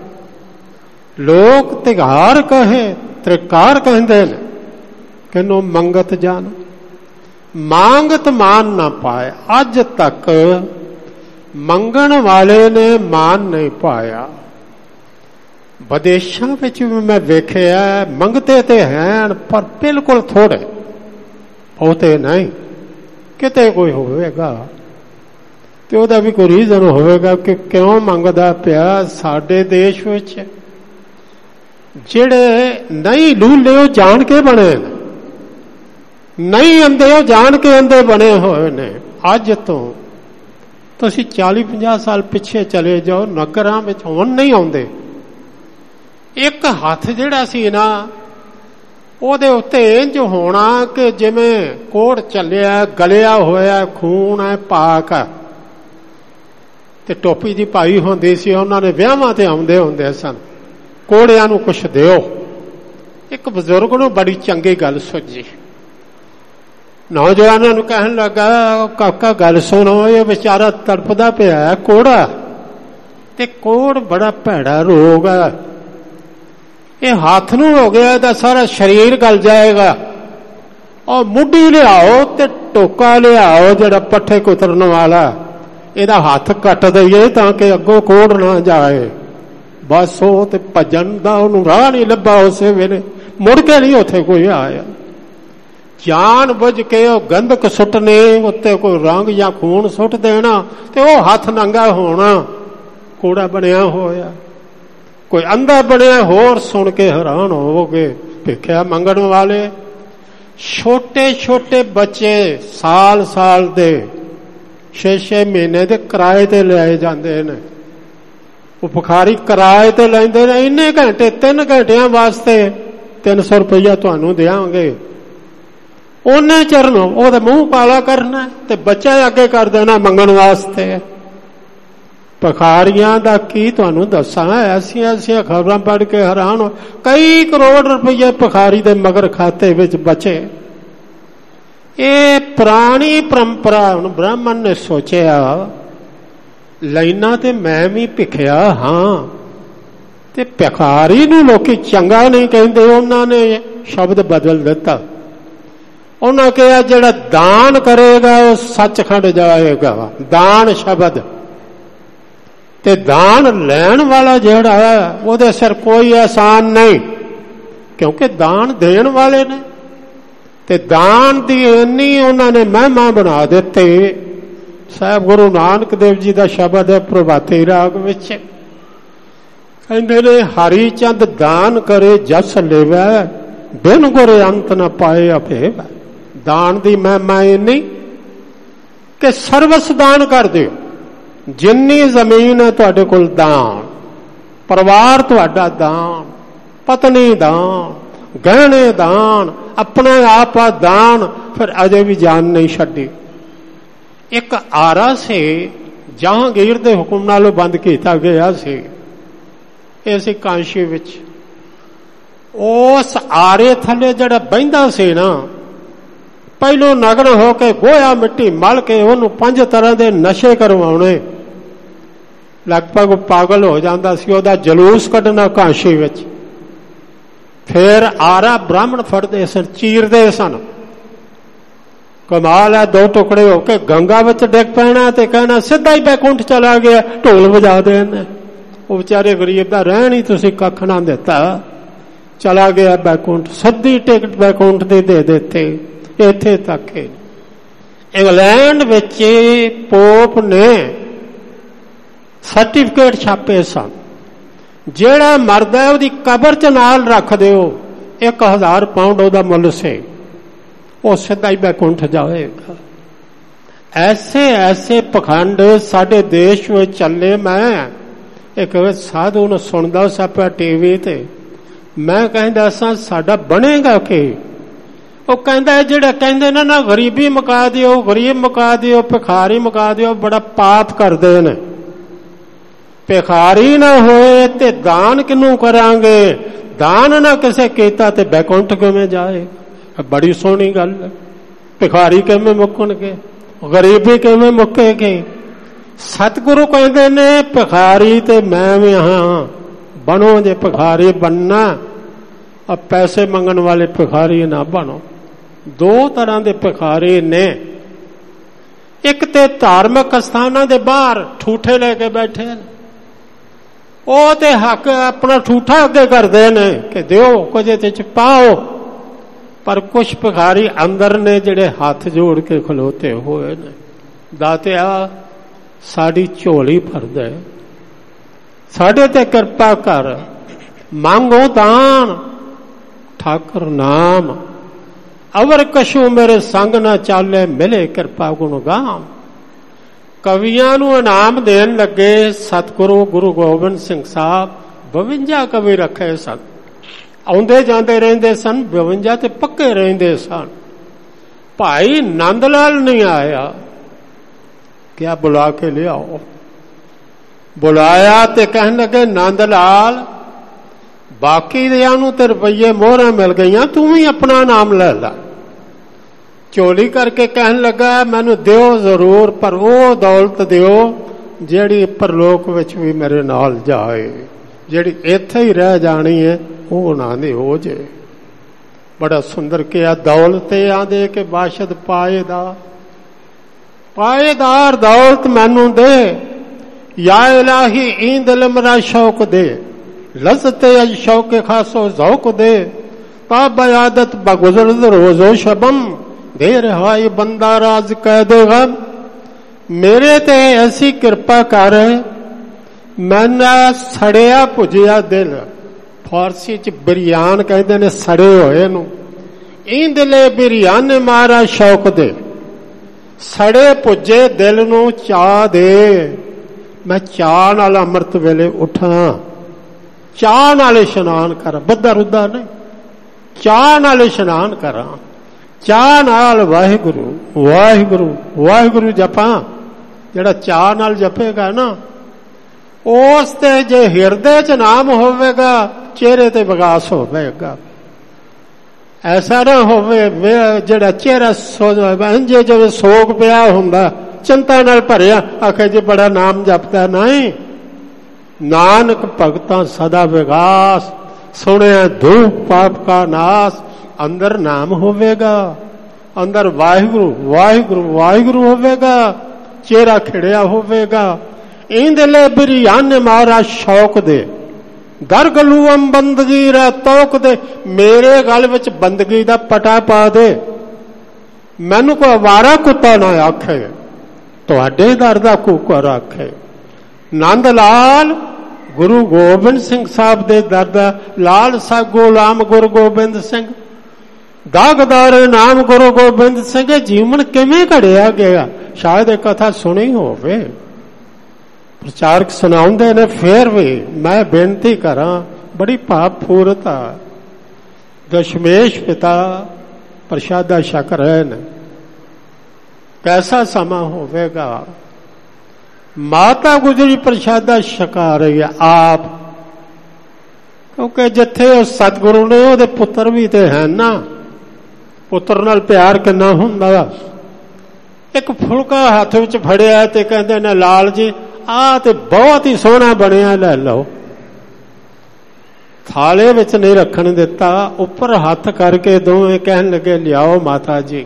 Speaker 2: ਲੋਕ ਤਿਕਾਰ ਕਹੇ ਤ੍ਰਿਕਾਰ ਕਹਿੰਦੇ ਨੇ ਕਿਨੂੰ ਮੰਗਤ ਜਨ ਮੰਗਤ ਮਾਨ ਨਾ ਪਾਏ। ਅੱਜ ਤੱਕ ਮੰਗਣ ਵਾਲੇ ਨੇ ਮਾਨ ਨਹੀਂ ਪਾਇਆ। ਵਿਦੇਸ਼ਾਂ ਵਿੱਚ ਵੀ ਮੈਂ ਵੇਖਿਆ ਮੰਗਤੇ ਤੇ ਹਨ, ਪਰ ਬਿਲਕੁਲ ਥੋੜੇ, ਬਹੁਤੇ ਨਹੀਂ। ਕਿਤੇ ਕੋਈ ਹੋਵੇਗਾ ਤੇ ਉਹਦਾ ਵੀ ਕੋਈ ਰੀਜ਼ਨ ਹੋਵੇਗਾ ਕਿ ਕਿਉਂ ਮੰਗਦਾ ਪਿਆ। ਸਾਡੇ ਦੇਸ਼ ਵਿੱਚ ਜਿਹੜੇ ਨਹੀਂ ਲੂਲੇ ਉਹ ਜਾਣ ਕੇ ਬਣੇ ਨੇ, ਨਹੀਂ ਅੰਧੇ ਉਹ ਜਾਣ ਕੇ ਅੰਧੇ ਬਣੇ ਹੋਏ ਨੇ। ਅੱਜ ਤੋਂ ਤੁਸੀਂ ਚਾਲੀ ਪੰਜਾਹ ਸਾਲ ਪਿੱਛੇ ਚਲੇ ਜਾਓ, ਨਗਰਾਂ ਵਿੱਚ ਹੁਣ ਨਹੀਂ ਆਉਂਦੇ। ਇੱਕ ਹੱਥ ਜਿਹੜਾ ਸੀ ਨਾ ਉਹਦੇ ਉੱਤੇ ਇੰਝ ਹੋਣਾ ਕਿ ਜਿਵੇਂ ਕੋੜ ਚੱਲਿਆ, ਗਲਿਆ ਹੋਇਆ ਖੂਨ ਹੈ, ਪਾਕ ਹੈ, ਤੇ ਟੋਪੀ ਦੀ ਪਾਈ ਹੁੰਦੀ ਸੀ। ਉਹਨਾਂ ਨੇ ਵਿਆਹਾਂ ਤੇ ਆਉਂਦੇ ਹੁੰਦੇ ਸਨ, ਕੋੜਿਆਂ ਨੂੰ ਕੁਛ ਦਿਓ। ਇੱਕ ਬਜ਼ੁਰਗ ਨੂੰ ਬੜੀ ਚੰਗੀ ਗੱਲ ਸੁਝੀ, ਨੌਜਵਾਨਾਂ ਨੂੰ ਕਹਿਣ ਲੱਗਾ, ਕਾਕਾ ਗੱਲ ਸੁਣੋ, ਇਹ ਵਿਚਾਰਾ ਤੜਪਦਾ ਪਿਆ ਕੋੜਾ, ਤੇ ਕੋੜ ਬੜਾ ਭੈੜਾ ਰੋਗ ਹੈ, ਇਹ ਹੱਥ ਨੂੰ ਹੋ ਗਿਆ, ਇਹਦਾ ਸਾਰਾ ਸਰੀਰ ਗਲ ਜਾਏਗਾ। ਉਹ ਮੁੱਢੀ ਲਿਆਓ ਤੇ ਟੋਕਾ ਲਿਆਓ ਜਿਹੜਾ ਪੱਠੇ ਕੁਤਰਨ ਵਾਲਾ, ਇਹਦਾ ਹੱਥ ਕੱਟ ਦਈਏ ਤਾਂ ਕਿ ਅੱਗੋਂ ਕੋੜ ਨਾ ਜਾਏ। ਬਸ ਉਹ ਤੇ ਭੱਜਣ ਦਾ ਉਹਨੂੰ ਰਾਹ ਨਹੀਂ ਲੱਭਾ। ਉਸੇ ਵੇਲੇ ਮੁੜ ਕੇ ਨਹੀਂ ਉੱਥੇ ਕੋਈ ਆਇਆ। ਜਾਣ ਬੁੱਝ ਕੇ ਉਹ ਗੰਧਕ ਸੁੱਟਨੇ ਉੱਤੇ, ਕੋਈ ਰੰਗ ਜਾਂ ਖੂਨ ਸੁੱਟ ਦੇਣਾ, ਤੇ ਉਹ ਹੱਥ ਨੰਗਾ ਹੋਣਾ, ਕੋੜਾ ਬਣਿਆ ਹੋਇਆ। ਕੋਈ ਅੰਧਾ ਬਣਿਆ, ਹੋਰ ਸੁਣ ਕੇ ਹੈਰਾਨ ਹੋਵੋਗੇ। ਭਿੱਖਿਆ ਮੰਗਣ ਵਾਲੇ ਛੋਟੇ ਛੋਟੇ ਬੱਚੇ ਸਾਲ ਸਾਲ ਦੇ ਛੇ ਛੇ ਮਹੀਨੇ ਦੇ ਕਿਰਾਏ ਤੇ ਲਿਆਏ ਜਾਂਦੇ ਨੇ। ਉਹ ਭਿਖਾਰੀ ਕਿਰਾਏ ਤੇ ਲੈਂਦੇ ਨੇ, ਇੰਨੇ ਘੰਟੇ, ਤਿੰਨ ਘੰਟਿਆਂ ਵਾਸਤੇ ਤਿੰਨ ਸੌ ਰੁਪਈਆ ਤੁਹਾਨੂੰ ਦਿਆਂਗੇ। ਉਹਨੇ ਚਿਰ ਨੂੰ ਉਹਦੇ ਮੂੰਹ ਕਾਲਾ ਕਰਨਾ ਤੇ ਬੱਚਾ ਅੱਗੇ ਕਰ ਦੇਣਾ ਮੰਗਣ ਵਾਸਤੇ। ਭਿਖਾਰੀਆਂ ਦਾ ਕੀ ਤੁਹਾਨੂੰ ਦੱਸਾਂ, ਐਸੀਆਂ ਐਸੀਆਂ ਖਬਰਾਂ ਪੜ੍ਹ ਕੇ ਹੈਰਾਨ ਹੋ। ਕਈ ਕਰੋੜ ਰੁਪਈਏ ਭਿਖਾਰੀ ਦੇ ਮਗਰ ਖਾਤੇ ਵਿੱਚ ਬਚੇ। ਇਹ ਪੁਰਾਣੀ ਪਰੰਪਰਾ। ਹੁਣ ਬ੍ਰਾਹਮਣ ਨੇ ਸੋਚਿਆ ਲੈਣਾ ਤੇ ਮੈਂ ਵੀ ਭਿੱਖਿਆ ਹਾਂ, ਤੇ ਭਿਖਾਰੀ ਨੂੰ ਲੋਕੀ ਚੰਗਾ ਨਹੀਂ ਕਹਿੰਦੇ। ਉਹਨਾਂ ਨੇ ਸ਼ਬਦ ਬਦਲ ਦਿੱਤਾ। ਉਹਨਾਂ ਕਿਹਾ ਜਿਹੜਾ ਦਾਨ ਕਰੇਗਾ ਉਹ ਸੱਚਖੰਡ ਜਾਏਗਾ। ਦਾਨ ਸ਼ਬਦ ਤੇ ਦਾਨ ਲੈਣ ਵਾਲਾ ਜਿਹੜਾ ਹੈ ਉਹਦੇ ਸਿਰ ਕੋਈ ਅਹਿਸਾਨ ਨਹੀਂ, ਕਿਉਂਕਿ ਦਾਨ ਦੇਣ ਵਾਲੇ ਨੇ। ਤੇ ਦਾਨ ਦੀ ਇੰਨੀ ਉਹਨਾਂ ਨੇ ਮਹਿਮਾ ਬਣਾ ਦਿੱਤੀ। ਸਾਹਿਬ ਗੁਰੂ ਨਾਨਕ ਦੇਵ ਜੀ ਦਾ ਸ਼ਬਦ ਹੈ ਪ੍ਰਭਾਤੀ ਰਾਗ ਵਿੱਚ, ਕਹਿੰਦੇ ਨੇ ਹਰੀ ਚੰਦ ਦਾਨ ਕਰੇ ਜਸ ਲੇਵੈ, ਬਿਨ ਗੁਰ ਅੰਤ ਨ ਪਾਏ ਅਭੇਵ। ਦਾਨ ਦੀ ਮਹਿਮਾ ਇੰਨੀ ਕਿ ਸਰਵਸ ਦਾਨ ਕਰ ਦਿਓ। ਜਿੰਨੀ ਜ਼ਮੀਨ ਹੈ ਤੁਹਾਡੇ ਕੋਲ ਦਾਨ, ਪਰਿਵਾਰ ਤੁਹਾਡਾ ਦਾਨ, ਪਤਨੀ ਦਾਨ, ਗਹਿਣੇ ਦਾਨ, ਆਪਣੇ ਆਪ ਦਾਨ, ਫਿਰ ਅਜੇ ਵੀ ਜਾਨ ਨਹੀਂ ਛੱਡੀ। ਇੱਕ ਆਰਾ ਸੀ ਜਹਾਂਗੀਰ ਦੇ ਹੁਕਮ ਨਾਲੋਂ ਬੰਦ ਕੀਤਾ ਗਿਆ ਸੀ, ਇਹ ਸੀ ਕਾਂਸ਼ੀ ਵਿੱਚ। ਉਸ ਆਰੇ ਥੱਲੇ ਜਿਹੜਾ ਬਹਿੰਦਾ ਸੀ ਨਾ, ਪਹਿਲੋਂ ਨਗਨ ਹੋ ਕੇ ਗੋਹਾ ਮਿੱਟੀ ਮਲ ਕੇ ਉਹਨੂੰ ਪੰਜ ਤਰ੍ਹਾਂ ਦੇ ਨਸ਼ੇ ਕਰਵਾਉਣੇ। ਲਗਭਗ ਪਾਗਲ ਹੋ ਜਾਂਦਾ ਸੀ। ਉਹਦਾ ਜਲੂਸ ਕੱਢਣਾ ਕਾਂਸ਼ੀ ਵਿੱਚ। ਫਿਰ ਆਰਾ ਬ੍ਰਾਹਮਣ ਫੜਦੇ ਸਨ, ਚੀਰਦੇ ਸਨ। ਕਮਾਲ ਹੈ, ਦੋ ਟੁਕੜੇ ਹੋ ਕੇ ਗੰਗਾ ਵਿੱਚ ਡਿੱਗ ਪੈਣਾ ਤੇ ਕਹਿਣਾ ਸਿੱਧਾ ਹੀ ਬੈਕੁੰਠ ਚਲਾ ਗਿਆ, ਢੋਲ ਵਜਾ ਦੇਣ। ਉਹ ਵਿਚਾਰੇ ਗਰੀਬ ਦਾ ਰਹਿਣ ਹੀ ਤੁਸੀਂ ਕੱਖ ਨਾ ਦਿੱਤਾ, ਚਲਾ ਗਿਆ ਬੈਕੁੰਠ। ਸਿੱਧੀ ਟਿਕਟ ਬੈਕੁੰਠ ਦੀ ਦੇ ਦਿੱਤੇ। ਇੱਥੇ ਤੱਕ ਇੰਗਲੈਂਡ ਵਿੱਚ ਪੋਪ ਨੇ ਸਰਟੀਫਿਕੇਟ ਛਾਪੇ ਸਨ ਜਿਹੜਾ ਮਰਦਾ ਉਹਦੀ ਕਬਰ ਚ ਨਾਲ ਰੱਖ ਦਿਓ, ਇੱਕ ਹਜ਼ਾਰ ਪਾਉਂਡ ਉਹਦਾ ਮੁੱਲ ਸੇ, ਉਹ ਸਿੱਧਾ ਹੀ ਬੈਕੁੰਠ ਜਾਵੇਗਾ। ਐਸੇ ਐਸੇ ਪਖੰਡ ਸਾਡੇ ਦੇਸ਼ ਵਿੱਚ ਚੱਲੇ। ਮੈਂ ਇੱਕ ਸਾਧੂ ਨੂੰ ਸੁਣਦਾ ਸਾਪਿਆ ਟੀਵੀ ਤੇ, ਮੈਂ ਕਹਿੰਦਾ ਸਾਂ ਸਾਡਾ ਬਣੇਗਾ ਕੀ? ਉਹ ਕਹਿੰਦਾ ਜਿਹੜਾ ਕਹਿੰਦੇ ਨਾ ਨਾ ਗਰੀਬੀ ਮੁਕਾ ਦਿਓ, ਗਰੀਬ ਮੁਕਾ ਦਿਓ, ਭਿਖਾਰੀ ਮੁਕਾ ਦਿਓ, ਬੜਾ ਪਾਪ ਕਰਦੇ ਨੇ। ਭਿਖਾਰੀ ਨਾ ਹੋਏ ਤੇ ਦਾਨ ਕਿਹਨੂੰ ਕਰਾਂਗੇ? ਦਾਨ ਨਾ ਕਿਸੇ ਕੀਤਾ ਤੇ ਬੈਕੁੰਠ ਕਿਵੇਂ ਜਾਏ? ਬੜੀ ਸੋਹਣੀ ਗੱਲ ਹੈ। ਭਿਖਾਰੀ ਕਿਵੇਂ ਮੁੱਕਣਗੇ? ਗਰੀਬੀ ਕਿਵੇਂ ਮੁੱਕੇਗੀ? ਸਤਿਗੁਰੂ ਕਹਿੰਦੇ ਨੇ ਭਿਖਾਰੀ ਤੇ ਮੈਂ ਵੀ ਹਾਂ, ਬਣੋ ਜੇ ਭਿਖਾਰੀ ਬਣਨਾ, ਆ ਪੈਸੇ ਮੰਗਣ ਵਾਲੇ ਭਿਖਾਰੀ ਨਾ ਬਣੋ। ਦੋ ਤਰ੍ਹਾਂ ਦੇ ਭਿਖਾਰੀ ਨੇ, ਇੱਕ ਤੇ ਧਾਰਮਿਕ ਸਥਾਨਾਂ ਦੇ ਬਾਹਰ ਠੂਠੇ ਲੈ ਕੇ ਬੈਠੇ ਨੇ, ਉਹ ਤੇ ਹੱਕ ਆਪਣਾ ਠੂਠਾ ਅੱਗੇ ਕਰਦੇ ਨੇ ਕਿ ਦਿਓ ਕੁਝ ਇਹਦੇ ਚ ਪਾਓ, ਪਰ ਕੁਛ ਭਿਖਾਰੀ ਅੰਦਰ ਨੇ ਜਿਹੜੇ ਹੱਥ ਜੋੜ ਕੇ ਖਲੋਤੇ ਹੋਏ ਨੇ, ਦਾਤਿਆ ਸਾਡੀ ਝੋਲੀ ਭਰਦਾ, ਸਾਡੇ ਤੇ ਕਿਰਪਾ ਕਰ, ਮੰਗੋ ਦਾਨ ਠਾਕੁਰ ਨਾਮ, ਅਵਰ ਕਛੂ ਮੇਰੇ ਸੰਗ ਨਾ ਚਾਲੇ, ਮਿਲੇ ਕਿਰਪਾ ਗੁਣ ਗਾਮ। ਕਵੀਆਂ ਨੂੰ ਇਨਾਮ ਦੇਣ ਲੱਗੇ ਸਤਿਗੁਰੂ ਗੁਰੂ ਗੋਬਿੰਦ ਸਿੰਘ ਸਾਹਿਬ, ਬਵੰਜਾ ਕਵੀ ਰੱਖੇ ਸਨ, ਆਉਂਦੇ ਜਾਂਦੇ ਰਹਿੰਦੇ ਸਨ, ਬਵੰਜਾ ਤੇ ਪੱਕੇ ਰਹਿੰਦੇ ਸਨ। ਭਾਈ ਨੰਦ ਲਾਲ ਨਹੀਂ ਆਇਆ, ਕਿਆ ਬੁਲਾ ਕੇ ਲਿਆਓ? ਬੁਲਾਇਆ ਤੇ ਕਹਿਣ ਲੱਗੇ ਨੰਦ ਲਾਲ ਬਾਕੀ ਦਿਆਂ ਨੂੰ ਤੇ ਰੁਪਈਏ ਮੋਹਰਾਂ ਮਿਲ ਗਈਆਂ, ਤੂੰ ਵੀ ਆਪਣਾ ਨਾਮ ਲੈ ਲਾ। ਝੋਲੀ ਕਰਕੇ ਕਹਿਣ ਲੱਗਾ ਮੈਨੂੰ ਦਿਓ ਜ਼ਰੂਰ, ਪਰ ਉਹ ਦੌਲਤ ਦਿਓ ਜਿਹੜੀ ਪਰਲੋਕ ਵਿੱਚ ਵੀ ਮੇਰੇ ਨਾਲ ਜਾਏ, ਜਿਹੜੀ ਇੱਥੇ ਹੀ ਰਹਿ ਜਾਣੀ ਹੈ ਉਹ ਨਾ ਦੇ ਹੋ ਜੇ। ਬੜਾ ਸੁੰਦਰ ਕਿਹਾ, ਦੌਲਤ ਆਂਦੇ ਕਿ ਬਾਸ਼ਦ ਪਾਏਦਾ, ਪਾਏਦਾਰ ਦੌਲਤ ਮੈਨੂੰ ਦੇ, ਯਾ ਇਲਾਹੀ ਈਂ ਦਿਲ ਮੇਰਾ ਸ਼ੌਕ ਦੇ, ਲਜ਼ਤੇ ਅਜ ਸ਼ੌਕ ਖਾਸੋ ਜ਼ੌਕ ਦੇ, ਤਾਬ ਆਦਤ ਬਗੁਜ਼ਰਦ ਰੋਜ਼ੋ ਸ਼ਬਮ, ਦੇ ਰਿਹਾਈ ਬੰਦਾ ਰਾਜ ਕਹਿ ਦੇਗਾ। ਮੇਰੇ ਤੇ ਐਸੀ ਕਿਰਪਾ ਕਰ, ਮੈਨਾਂ ਸੜਿਆ ਭੁਜਿਆ ਦਿਲ, ਫਾਰਸੀ ਚ ਬਿਰਿਆਨ ਕਹਿੰਦੇ ਨੇ ਸੜੇ ਹੋਏ ਨੂੰ, ਈਂ ਦਿਲੇ ਬਿਰਿਆਨ ਮਾਰਾ ਸ਼ੌਕ ਦੇ, ਸੜੇ ਭੁਜੇ ਦਿਲ ਨੂੰ ਚਾਹ ਦੇ। ਮੈਂ ਚਾਹ ਨਾਲ ਅੰਮ੍ਰਿਤ ਵੇਲੇ ਉੱਠਾਂ, ਚਾਹ ਨਾਲ ਇਸ਼ਨਾਨ ਕਰਾਂ, ਬੱਧਾ ਰੁੱਧਾ ਨਹੀਂ, ਚਾਹ ਨਾਲ ਇਸ਼ਨਾਨ ਕਰਾਂ, ਚਾਹ ਨਾਲ ਵਾਹਿਗੁਰੂ ਵਾਹਿਗੁਰੂ ਵਾਹਿਗੁਰੂ ਜਪਾਂ। ਜਿਹੜਾ ਚਾਹ ਨਾਲ ਜਪੇਗਾ ਨਾ, ਉਸ ਤੇ ਜੇ ਹਿਰਦੇ ਚ ਨਾਮ ਹੋਵੇਗਾ, ਚਿਹਰੇ ਤੇ ਵਿਕਾਸ ਹੋਵੇਗਾ। ਐਸਾ ਨਾ ਹੋਵੇ ਜਿਹੜਾ ਚਿਹਰਾ ਜੇ ਜਿਵੇਂ ਸੋਗ ਪਿਆ ਹੁੰਦਾ, ਚਿੰਤਾ ਨਾਲ ਭਰਿਆ, ਆਖੇ ਜੇ ਬੜਾ ਨਾਮ ਜਪਦਾ। ਨਹੀਂ, ਨਾਨਕ ਭਗਤਾਂ ਸਦਾ ਵਿਗਾਸ, ਸੁਣਿਆ ਧੂਪ ਪਾਪ ਕਾ ਨਾਸ। ਅੰਦਰ ਨਾਮ ਹੋਵੇਗਾ, ਅੰਦਰ ਵਾਹਿਗੁਰੂ ਵਾਹਿਗੁਰੂ ਵਾਹਿਗੁਰੂ ਹੋਵੇਗਾ, ਚਿਹਰਾ ਖਿੜਿਆ ਹੋਵੇਗਾ। ਇੰਦਲੇ ਬਿਰਿਆਨ ਮਾਰਾ ਸ਼ੌਕ ਦੇ, ਦਰ ਗਲੂਅਮ ਬੰਦਗੀ ਰਾ ਤੋਕ ਦੇ, ਮੇਰੇ ਗਲ ਵਿੱਚ ਬੰਦਗੀ ਦਾ ਪਟਾ ਪਾ ਦੇ। ਮੈਨੂੰ ਕੋਈ ਅਵਾਰਾ ਕੁੱਤਾ ਨਾ ਆਖੇ, ਤੁਹਾਡੇ ਦਰ ਦਾ ਕੁੱਕਰ ਆਖੇ। ਨੰਦ ਲਾਲ ਗੁਰੂ ਗੋਬਿੰਦ ਸਿੰਘ ਸਾਹਿਬ ਦੇ ਦਰ ਦਾ ਲਾਲ ਸਾ ਗੁਲਾਮ ਗੁਰੂ ਗੋਬਿੰਦ ਸਿੰਘ, ਦਾਗਦਾਰ ਨਾਮ ਗੁਰੂ ਗੋਬਿੰਦ ਸਿੰਘ। ਜੀਵਨ ਕਿਵੇਂ ਘੜਿਆ ਗਿਆ? ਸ਼ਾਇਦ ਇਹ ਕਥਾ ਸੁਣੀ ਹੋਵੇ, ਪ੍ਰਚਾਰਕ ਸੁਣਾਉਂਦੇ ਨੇ। ਫੇਰ ਵੀ ਮੈਂ ਬੇਨਤੀ ਕਰਾਂ, ਬੜੀ ਭਾਵਪੂਰਤ ਆ। ਦਸ਼ਮੇਸ਼ ਪਿਤਾ ਪ੍ਰਸ਼ਾਦਾ ਛਕ ਰਹੇ ਨੇ, ਕੈਸਾ ਸਮਾਂ ਹੋਵੇਗਾ? ਮਾਤਾ ਗੁਜਰੀ ਪ੍ਰਸ਼ਾਦਾ ਛਕਾ ਰਹੀ ਹੈ ਆਪ, ਕਿਉਂਕਿ ਜਿੱਥੇ ਉਹ ਸਤਿਗੁਰੂ ਨੇ ਉਹਦੇ ਪੁੱਤਰ ਵੀ ਤੇ ਹੈ ਨਾ, ਪੁੱਤਰ ਨਾਲ ਪਿਆਰ ਕਿੰਨਾ ਹੁੰਦਾ। ਇੱਕ ਫੁਲਕਾ ਹੱਥ ਵਿੱਚ ਫੜਿਆ ਤੇ ਕਹਿੰਦੇ ਨੇ ਲਾਲ ਜੀ ਆਹ ਤੇ ਬਹੁਤ ਹੀ ਸੋਹਣਾ ਬਣਿਆ, ਲੈ ਲਓ। ਥਾਲੇ ਵਿੱਚ ਨਹੀਂ ਰੱਖਣ ਦਿੱਤਾ, ਉੱਪਰ ਹੱਥ ਕਰਕੇ ਦੋਵੇਂ ਕਹਿਣ ਲੱਗੇ ਲਿਆਓ ਮਾਤਾ ਜੀ।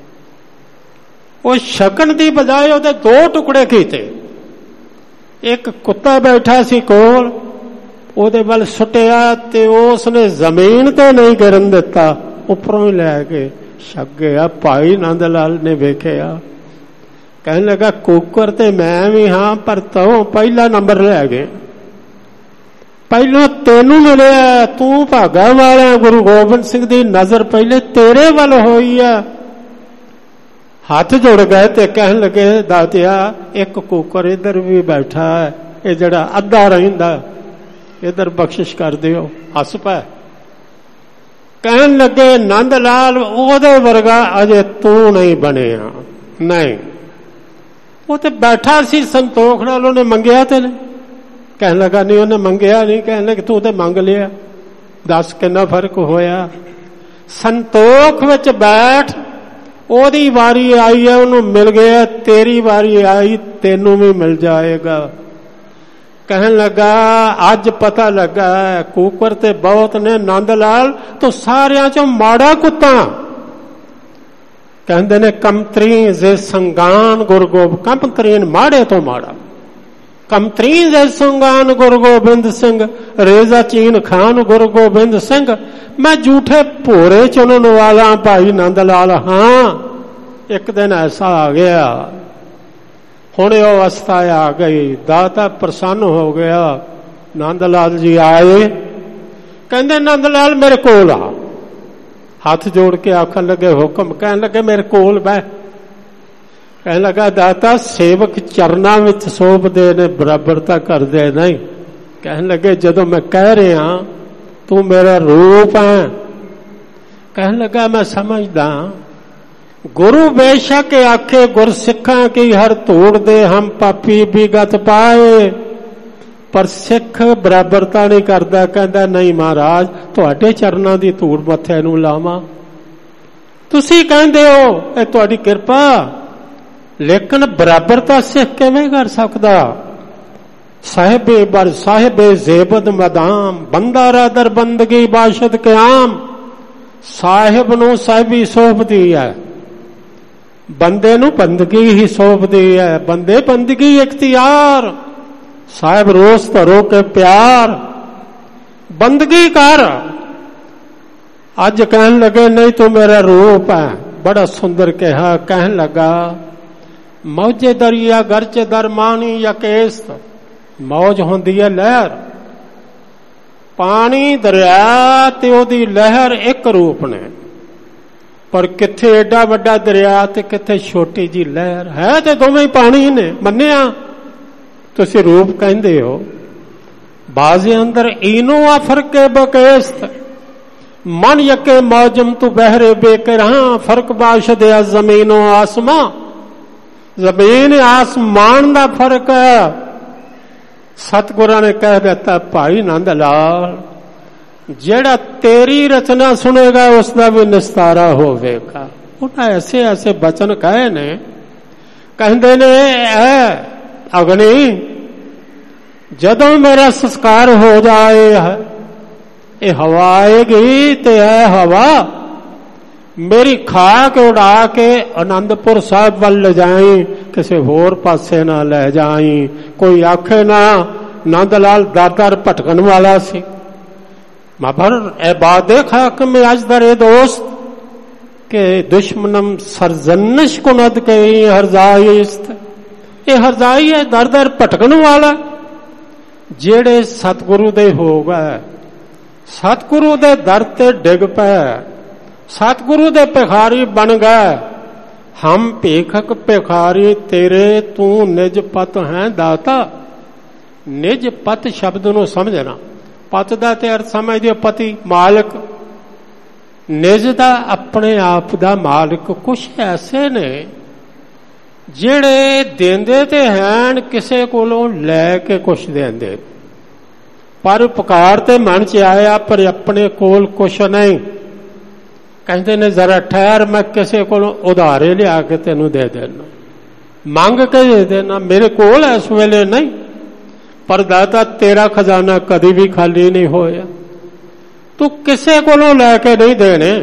Speaker 2: ਉਹ ਛਕਣ ਦੀ ਬਜਾਏ ਉਹਦੇ ਦੋ ਟੁਕੜੇ ਕੀਤੇ। ਇੱਕ ਕੁੱਤਾ ਬੈਠਾ ਸੀ ਕੋਲ, ਉਹਦੇ ਵੱਲ ਸੁੱਟਿਆ ਤੇ ਉਸ ਨੇ ਜ਼ਮੀਨ ਤੇ ਨਹੀਂ ਗਿਰਨ ਦਿੱਤਾ, ਉੱਪਰੋਂ ਹੀ ਲੈ ਕੇ ਛਕ ਗਿਆ। ਭਾਈ ਨੰਦ ਲਾਲ ਨੇ ਵੇਖਿਆ, ਕਹਿਣ ਲੱਗਾ ਕੁੱਕਰ ਤੇ ਮੈਂ ਵੀ ਹਾਂ, ਪਰ ਤੂੰ ਪਹਿਲਾ ਨੰਬਰ ਲੈ ਗਏ। ਪਹਿਲੋਂ ਤੈਨੂੰ ਮਿਲਿਆ, ਤੂੰ ਭਾਗਾ ਵਾਲਾ। ਗੁਰੂ ਗੋਬਿੰਦ ਸਿੰਘ ਦੀ ਨਜ਼ਰ ਪਹਿਲੇ ਤੇਰੇ ਵੱਲ ਹੋਈ ਆ। ਹੱਥ ਜੁੜ ਗਏ ਤੇ ਕਹਿਣ ਲੱਗੇ, ਦਾਤਿਆ ਇੱਕ ਕੁੱਕਰ ਇੱਧਰ ਵੀ ਬੈਠਾ ਹੈ, ਇਹ ਜਿਹੜਾ ਅੱਧਾ ਰਹਿੰਦਾ ਇੱਧਰ ਬਖਸ਼ਿਸ਼ ਕਰ ਦਿਓ। ਹੱਸ ਪਏ। ਕਹਿਣ ਲੱਗੇ, ਨੰਦ ਲਾਲ ਉਹਦੇ ਵਰਗਾ ਅਜੇ ਤੂੰ ਨਹੀਂ ਬਣਿਆ। ਨਹੀਂ, ਉਹ ਤੇ ਬੈਠਾ ਸੀ ਸੰਤੋਖ ਨਾਲ, ਉਹਨੇ ਮੰਗਿਆ ਤੇ ਨਹੀਂ। ਕਹਿਣ ਲੱਗਾ, ਨਹੀਂ ਉਹਨੇ ਮੰਗਿਆ ਨਹੀਂ। ਕਹਿਣ ਲੱਗੇ, ਤੂੰ ਤੇ ਮੰਗ ਲਿਆ। ਦੱਸ ਕਿੰਨਾ ਫਰਕ ਹੋਇਆ। ਸੰਤੋਖ ਵਿੱਚ ਬੈਠ, ਉਹਦੀ ਵਾਰੀ ਆਈ ਹੈ, ਉਹਨੂੰ ਮਿਲ ਗਿਆ। ਤੇਰੀ ਵਾਰੀ ਆਈ, ਤੈਨੂੰ ਵੀ ਮਿਲ ਜਾਏਗਾ। ਕਹਿਣ ਲੱਗਾ, ਅੱਜ ਪਤਾ ਲੱਗਾ ਕੁੱਕਰ ਤੇ ਬਹੁਤ ਨੇ ਨੰਦ ਲਾਲ, ਤੂੰ ਸਾਰਿਆਂ ਚੋਂ ਮਾੜਾ ਕੁੱਤਾ। ਕਹਿੰਦੇ ਨੇ ਕਮਤਰੀ ਜੇ ਸੰਗਾਨ ਗੁਰੂ ਗੋਬਿੰਦ, ਕਮਤਰੀਨ ਮਾੜੇ ਤੋਂ ਮਾੜਾ। ਕਮਤਰੀ ਜੇ ਸੰਗਾਨ ਗੁਰੂ ਗੋਬਿੰਦ ਸਿੰਘ, ਰੇਜ਼ਾ ਚੀਨ ਖਾਨ ਗੁਰੂ ਗੋਬਿੰਦ ਸਿੰਘ। ਮੈਂ ਝੂਠੇ ਭੋਰੇ ਚੁਣਨ ਵਾਲਾ ਭਾਈ ਨੰਦ ਲਾਲ ਹਾਂ। ਇੱਕ ਦਿਨ ਐਸਾ ਆ ਗਿਆ, ਹੁਣ ਉਹ ਅਵਸਥਾ ਆ ਗਈ। ਦਾਤਾ ਪ੍ਰਸੰਨ ਹੋ ਗਿਆ। ਨੰਦ ਲਾਲ ਜੀ ਆਏ, ਕਹਿੰਦੇ ਨੰਦ ਲਾਲ ਮੇਰੇ ਕੋਲ ਆ। ਹੱਥ ਜੋੜ ਕੇ ਆਖਣ ਲੱਗੇ, ਹੁਕਮ। ਕਹਿਣ ਲੱਗੇ, ਮੇਰੇ ਕੋਲ ਬਹਿ। ਕਹਿਣ ਲੱਗਾ, ਦਾਤਾ ਸੇਵਕ ਚਰਨਾਂ ਵਿੱਚ ਸੋਭਦੇ ਨੇ, ਬਰਾਬਰਤਾ ਕਰਦੇ ਨਹੀਂ। ਕਹਿਣ ਲੱਗੇ, ਜਦੋਂ ਮੈਂ ਕਹਿ ਰਿਹਾ ਤੂੰ ਮੇਰਾ ਰੂਪ ਹੈ। ਕਹਿਣ ਲੱਗਾ, ਮੈਂ ਸਮਝਦਾ। ਗੁਰੂ ਬੇਸ਼ੱਕ ਆਖੇ ਗੁਰਸਿੱਖਾਂ ਕੀ ਹਰ ਧੂੜ ਦੇ ਹਮ ਪਾਪੀ ਵੀ ਗਤ ਪਾਏ, ਪਰ ਸਿੱਖ ਬਰਾਬਰਤਾ ਨਹੀਂ ਕਰਦਾ। ਕਹਿੰਦਾ, ਨਹੀਂ ਮਹਾਰਾਜ, ਤੁਹਾਡੇ ਚਰਨਾਂ ਦੀ ਧੂੜ ਮੱਥੇ ਨੂੰ ਲਾਵਾਂ। ਤੁਸੀਂ ਕਹਿੰਦੇ ਹੋ ਇਹ ਤੁਹਾਡੀ ਕਿਰਪਾ, ਲੇਕਿਨ ਬਰਾਬਰਤਾ ਸਿੱਖ ਕਿਵੇਂ ਕਰ ਸਕਦਾ। ਸਾਹਿਬੇ ਬਰ ਸਾਹਿਬੇ ਜ਼ੇਬਦ ਮਦਾਮ, ਬੰਦਾ ਦਰ ਬੰਦਗੀ ਬਾਸ਼ਦ ਕਿਆਮ। ਸਾਹਿਬ ਨੂੰ ਸਾਹਿਬੀ ਸੌਂਪਦੀ ਹੈ, ਬੰਦੇ ਨੂੰ ਬੰਦਗੀ ਹੀ ਸੌਂਪਦੀ ਹੈ। ਬੰਦੇ ਬੰਦਗੀ ਇਖਤਿਆਰ, ਸਾਹਿਬ ਰੋਸ ਧਰੋ ਕੇ ਪਿਆਰ। ਬੰਦਗੀ ਕਰ। ਅੱਜ ਕਹਿਣ ਲੱਗੇ, ਨਹੀਂ ਤੂੰ ਮੇਰਾ ਰੂਪ ਹੈ। ਬੜਾ ਸੁੰਦਰ ਕਿਹਾ। ਕਹਿਣ ਲੱਗਾ, ਮੌਜੇ ਦਰਿਆ ਗਰਚ ਦਰਮਾਨੀ ਯਕੇਸ। ਮੌਜ ਹੁੰਦੀ ਹੈ ਲਹਿਰ, ਪਾਣੀ ਦਰਿਆ ਤੇ ਉਹਦੀ ਲਹਿਰ ਇੱਕ ਰੂਪ ਨੇ। ਪਰ ਕਿੱਥੇ ਏਡਾ ਵੱਡਾ ਦਰਿਆ ਤੇ ਕਿੱਥੇ ਛੋਟੀ ਜੀ ਲਹਿਰ ਹੈ, ਤੇ ਦੋਵੇਂ ਹੀ ਪਾਣੀ ਨੇ। ਮੰਨਿਆ ਤੁਸੀਂ ਰੂਪ ਕਹਿੰਦੇ ਹੋ। ਬਾਜ਼ੇ ਅੰਦਰ ਈਨੋ ਆ ਫਰਕੇ ਬਕੇਸਤ, ਮਨ ਯਕੇ ਮੌਜਮ ਤੂੰ ਬਹਿਰੇ ਬੇਕਰਾਂ। ਫਰਕ ਬਾਸ਼ਦ ਆ ਜ਼ਮੀਨੋ ਆਸਮਾਂ, ਜ਼ਮੀਨ ਆਸਮਾਨ ਦਾ ਫਰਕ ਹੈ। ਸਤਿਗੁਰਾਂ ਨੇ ਕਹਿ ਦਿੱਤਾ, ਭਾਈ ਨੰਦ ਲਾਲ, ਜਿਹੜਾ ਤੇਰੀ ਰਚਨਾ ਸੁਣੇਗਾ ਉਸ ਦਾ ਵੀ ਨਿਸਤਾਰਾ ਹੋਵੇਗਾ। ਉਹਨਾਂ ਐਸੇ ਐਸੇ ਬਚਨ ਕਹੇ ਨੇ। ਕਹਿੰਦੇ ਨੇ, ਐ ਅਗਨੀ, ਜਦੋਂ ਮੇਰਾ ਸੰਸਕਾਰ ਹੋ ਜਾਏ, ਇਹ ਹਵਾ ਆਏਗੀ ਤੇ ਇਹ ਹਵਾ ਮੇਰੀ ਖਾਕ ਉਡਾ ਕੇ ਆਨੰਦਪੁਰ ਸਾਹਿਬ ਵੱਲ ਲਿਜਾਈ, ਕਿਸੇ ਹੋਰ ਪਾਸੇ ਨਾ ਲੈ ਜਾਈ। ਕੋਈ ਆਖੇ ਨਾ ਨੰਦ ਲਾਲ ਦਰ ਭਟਕਣ ਵਾਲਾ ਸੀ। ਮਗਰ ਇਹ ਬਾਤ ਦੇਖ ਹਾਕਮ ਅੱਜ ਦਰੇ ਦੋਸਤ ਕਿ ਦੁਸ਼ਮਨਮ ਸਰਜਨਸ਼ ਕੁਨਦ ਕਈ ਹਰਜ਼ਾਇਸਤ। ਇਹ ਹਰਜ਼ਾਈ ਹੈ, ਦਰ ਦਰ ਭਟਕਣ ਵਾਲਾ। ਜਿਹੜੇ ਸਤਿਗੁਰੂ ਦੇ ਹੋ ਗਏ, ਸਤਿਗੁਰੂ ਦੇ ਦਰ ਤੇ ਡਿੱਗ ਪਏ, ਸਤਿਗੁਰੂ ਦੇ ਭਿਖਾਰੀ ਬਣ ਗਏ। ਹਮ ਭੇਖਕ ਭਿਖਾਰੀ ਤੇਰੇ, ਤੂੰ ਨਿਜ ਪਤ ਹੈ ਦਾਤਾ। ਨਿਜ ਪਤ ਸ਼ਬਦ ਨੂੰ ਸਮਝਣਾ। ਪਤ ਦਾ ਤੇ ਅਰਥ ਸਮਝਦੇ ਪਤੀ, ਮਾਲਕ। ਨਿਜ ਦਾ ਆਪਣੇ ਆਪ ਦਾ ਮਾਲਕ। ਕੁਛ ਐਸੇ ਨੇ ਜਿਹੜੇ ਦਿੰਦੇ ਤੇ ਹੈਨ, ਕਿਸੇ ਕੋਲੋਂ ਲੈ ਕੇ ਕੁਛ ਦਿੰਦੇ, ਪਰ ਉਪਕਾਰ ਤੇ ਮਨ ਚ ਆਇਆ, ਪਰ ਆਪਣੇ ਕੋਲ ਕੁਛ ਨਹੀਂ। ਕਹਿੰਦੇ ਨੇ, ਜ਼ਰਾ ਠਹਿਰ, ਮੈਂ ਕਿਸੇ ਕੋਲੋਂ ਉਧਾਰੇ ਲਿਆ ਕੇ ਤੈਨੂੰ ਦੇ ਦੇਣਾ, ਮੰਗ ਕੇ ਦੇ ਦੇਣਾ। ਮੇਰੇ ਕੋਲ ਇਸ ਵੇਲੇ ਨਹੀਂ, ਪਰ ਦਾਤਾ ਤੇਰਾ ਖਜ਼ਾਨਾ ਕਦੀ ਵੀ ਖਾਲੀ ਨਹੀਂ ਹੋਇਆ। ਤੂੰ ਕਿਸੇ ਕੋਲੋਂ ਲੈ ਕੇ ਨਹੀਂ ਦੇਣੇ,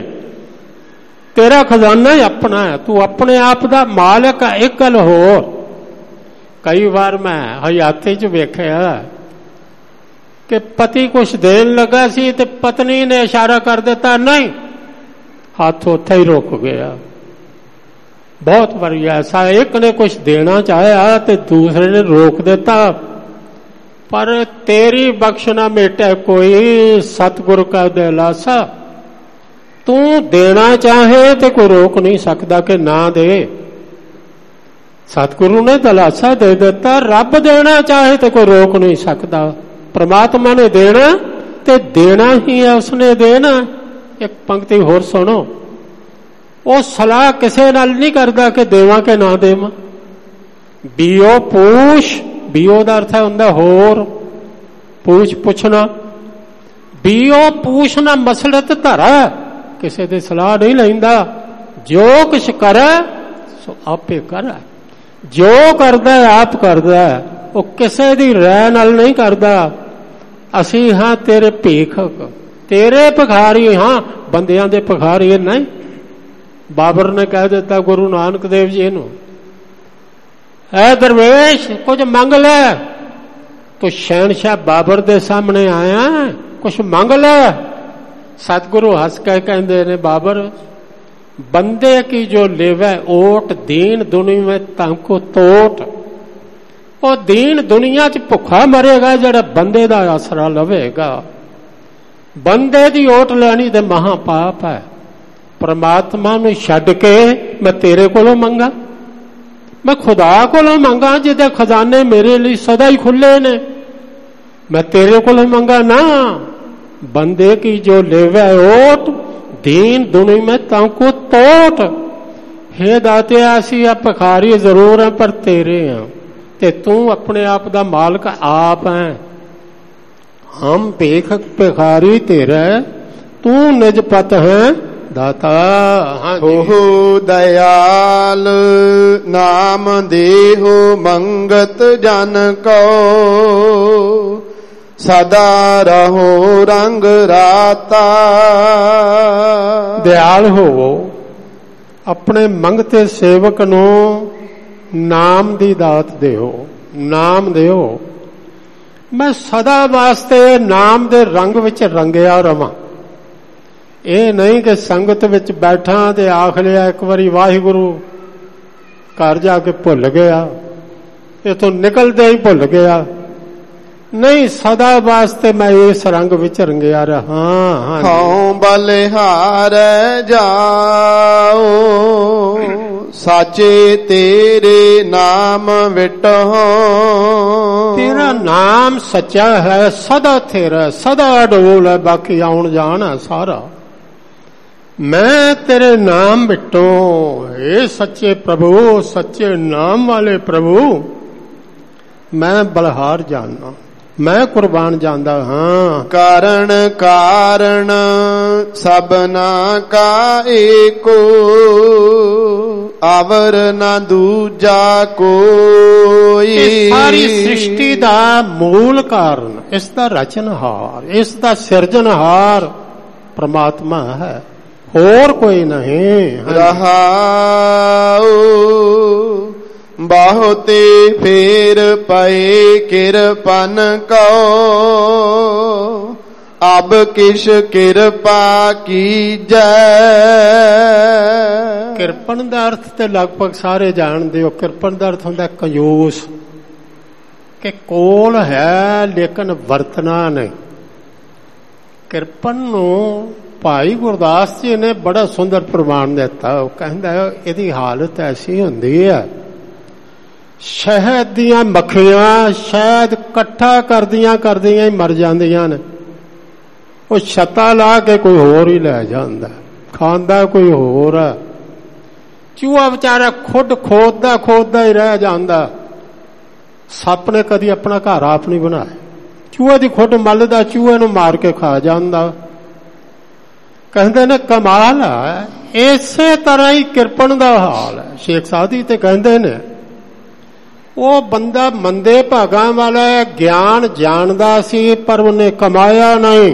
Speaker 2: ਤੇਰਾ ਖਜ਼ਾਨਾ ਹੀ ਆਪਣਾ ਹੈ। ਤੂੰ ਆਪਣੇ ਆਪ ਦਾ ਮਾਲਕ ਹੈ। ਇੱਕ ਗੱਲ ਹੋਰ, ਕਈ ਵਾਰ ਮੈਂ ਹਯਾਤੀ ਚ ਵੇਖਿਆ ਕਿ ਪਤੀ ਕੁਛ ਦੇਣ ਲੱਗਾ ਸੀ ਤੇ ਪਤਨੀ ਨੇ ਇਸ਼ਾਰਾ ਕਰ ਦਿੱਤਾ, ਨਹੀਂ, ਹੱਥ ਉੱਥੇ ਹੀ ਰੁਕ ਗਿਆ। ਬਹੁਤ ਵਾਰੀ ਐਸਾ, ਇੱਕ ਨੇ ਕੁਛ ਦੇਣਾ ਚਾਹਿਆ ਤੇ ਦੂਸਰੇ ਨੇ ਰੋਕ ਦਿੱਤਾ। पर तेरी बख्श ना मेटे कोई सतगुरु का दिलासा। तू देना चाहे तो कोई रोक नहीं सकता कि ना दे। सतगुरु ने दिलासा दे दिता, रब देना चाहे तो कोई रोक नहीं सकता। परमात्मा ने देना ते देना ही है, उसने देना। एक पंक्ति होर सुनो, वो सलाह किसे नाल नहीं करता कि देवा के ना देवा। बीओ पूछ, बीओ का अर्थ हुंदा होर, पूछ पुछना। बीओ पूछना मसलत धरा, किसी की सलाह नहीं लैंदा। जो कुछ करे सो आपे करे, जो करदा आप करदा, वो किसी की राय नाल नहीं करदा। असी हाँ तेरे भीखक, तेरे भिखारी हाँ, बंदियां दे भिखारी नहीं। बाबर ने कह दिता गुरु नानक देव जी नूं, ऐ दरवेश कुछ मंग ले। तो शहनशाह बाबर दे सामने आया, कुछ मंग ले। सतगुरु हस के कहते ने, बाबर बंदे की जो लेवे ओट, दीन दुनिया में तांको तोट। वो दीन दुनिया च भुखा मरेगा जड़ा बंदे दा आसरा लवेगा। बंदे दी ओट लैनी ते महापाप है। परमात्मा नूं छड्ड के मैं तेरे कोलों मंगा, मैं खुदा कोलों मंगा जिहदे खजाने मेरे लिए सदा ही खुले ने। मैं तेरे कोलों मंगा ना। बंदे की जो लेवे ओट, दीन दुनिया में तांको तोट। हे दाते असी भिखारी जरूर है पर तेरे हैं, ते तू अपने आप दा मालक आप है। हम भीखक भिखारी तेरा, तू निजपत है दाता।
Speaker 1: हो दयाल नाम देहो मंगत जन को, सदा रहो रंग राता।
Speaker 2: दयाल होवो, अपने मंगते सेवक नू नाम दी दात देओ, नाम देओ। मैं सदा वास्ते नाम दे रंग विच रंगिया रवां। ਇਹ नहीं कि संगत विच बैठा ते आख लिया एक बारी वाहिगुरु, घर जाके भुल गया, इथों निकलदे ही भुल गया। नहीं, सदा वास्ते मैं इस रंग विच रंगिया रहा।
Speaker 1: हाँ बलिहार जाओ, साचे तेरे नाम विटो।
Speaker 2: तेरा नाम सच्चा है, सदा तेरा, सदा अडोल है, बाकी आउण जान है सारा। मैं तेरे नाम बिटो, हे सच्चे प्रभु, सच्चे नाम वाले प्रभु, मैं बलिहार जानना, मैं कुर्बान जानदा हाँ।
Speaker 1: कारण कारण सबना का एको, आवर ना दूजा कोई।
Speaker 2: सारी सृष्टि दा मूल कारण, इसका रचनहार, इसका सिरजनहार परमात्मा है, और कोई नहीं।
Speaker 1: रहाओ बहुते फेर पए किरपन को, अब किश किरपा की जय।
Speaker 2: किरपन का अर्थ तो लगभग सारे जानते हो। किरपन का अर्थ होंदा कंजूस, कि कोल है लेकिन वरतना नहीं। किरपन नूं भाई गुरदास जी ने बड़ा सुंदर प्रमाण दिता। वो कहता है यदी हालत ऐसी होंदी है, शहद दियां मक्खियां शहद कट्ठा करदियां करदियां ही मर जांदियां ने। वो छत्ता ला के कोई होर ही लै जांदा, खांदा कोई होर है। चूहा बेचारा खुद खोददा खोददा ही रह जांदा। सप ने कदी अपना घर आप नहीं बनाया, चूहे की खुद मलदा, चूहे नूं मार के खा जांदा। कहते ने कमाल है। इसे तरह ही किरपन का हाल है। शेख सादी ते कहते ने वो बंदा मंदे भागां वाला है, ज्ञान जानदा सी पर उन्हें कमाया नहीं।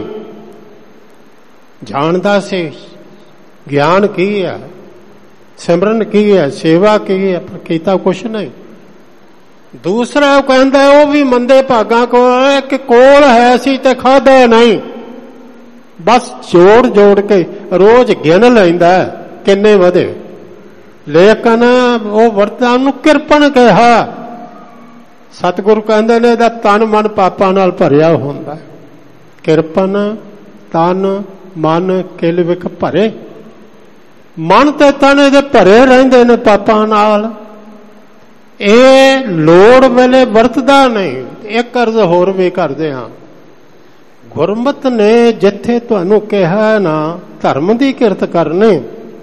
Speaker 2: जानदा सी ज्ञान की है, सिमरन की है, सेवा की है, पर कीता कुछ नहीं। दूसरा कहता है वो भी मंदे भागां को कि कोल है सी ते खादा नहीं, बस जोड़ जोड़ के रोज गिन लैंदा किन्ने वधे, लेकिन वो वरतां नूं किरपन कहा। ਸਤਿਗੁਰੂ ਕਹਿੰਦੇ ਨੇ ਇਹਦਾ ਤਨ ਮਨ ਪਾਪਾਂ ਨਾਲ ਭਰਿਆ ਹੁੰਦਾ। ਕਿਰਪਨ ਤਨ ਮਨ ਕਿਲ ਵਿਖ ਭਰੇ, ਮਨ ਤੇ ਤਨ ਇਹਦੇ ਭਰੇ ਰਹਿੰਦੇ ਨੇ ਪਾਪਾਂ ਨਾਲ। ਇਹ ਲੋੜ ਵੇਲੇ ਵਰਤਦਾ ਨਹੀਂ। ਇੱਕ ਅਰਜ਼ ਹੋਰ ਵੀ ਕਰਦੇ ਹਾਂ, ਗੁਰਮਤਿ ਨੇ ਜਿੱਥੇ ਤੁਹਾਨੂੰ ਕਿਹਾ ਨਾ ਧਰਮ ਦੀ ਕਿਰਤ ਕਰਨੀ,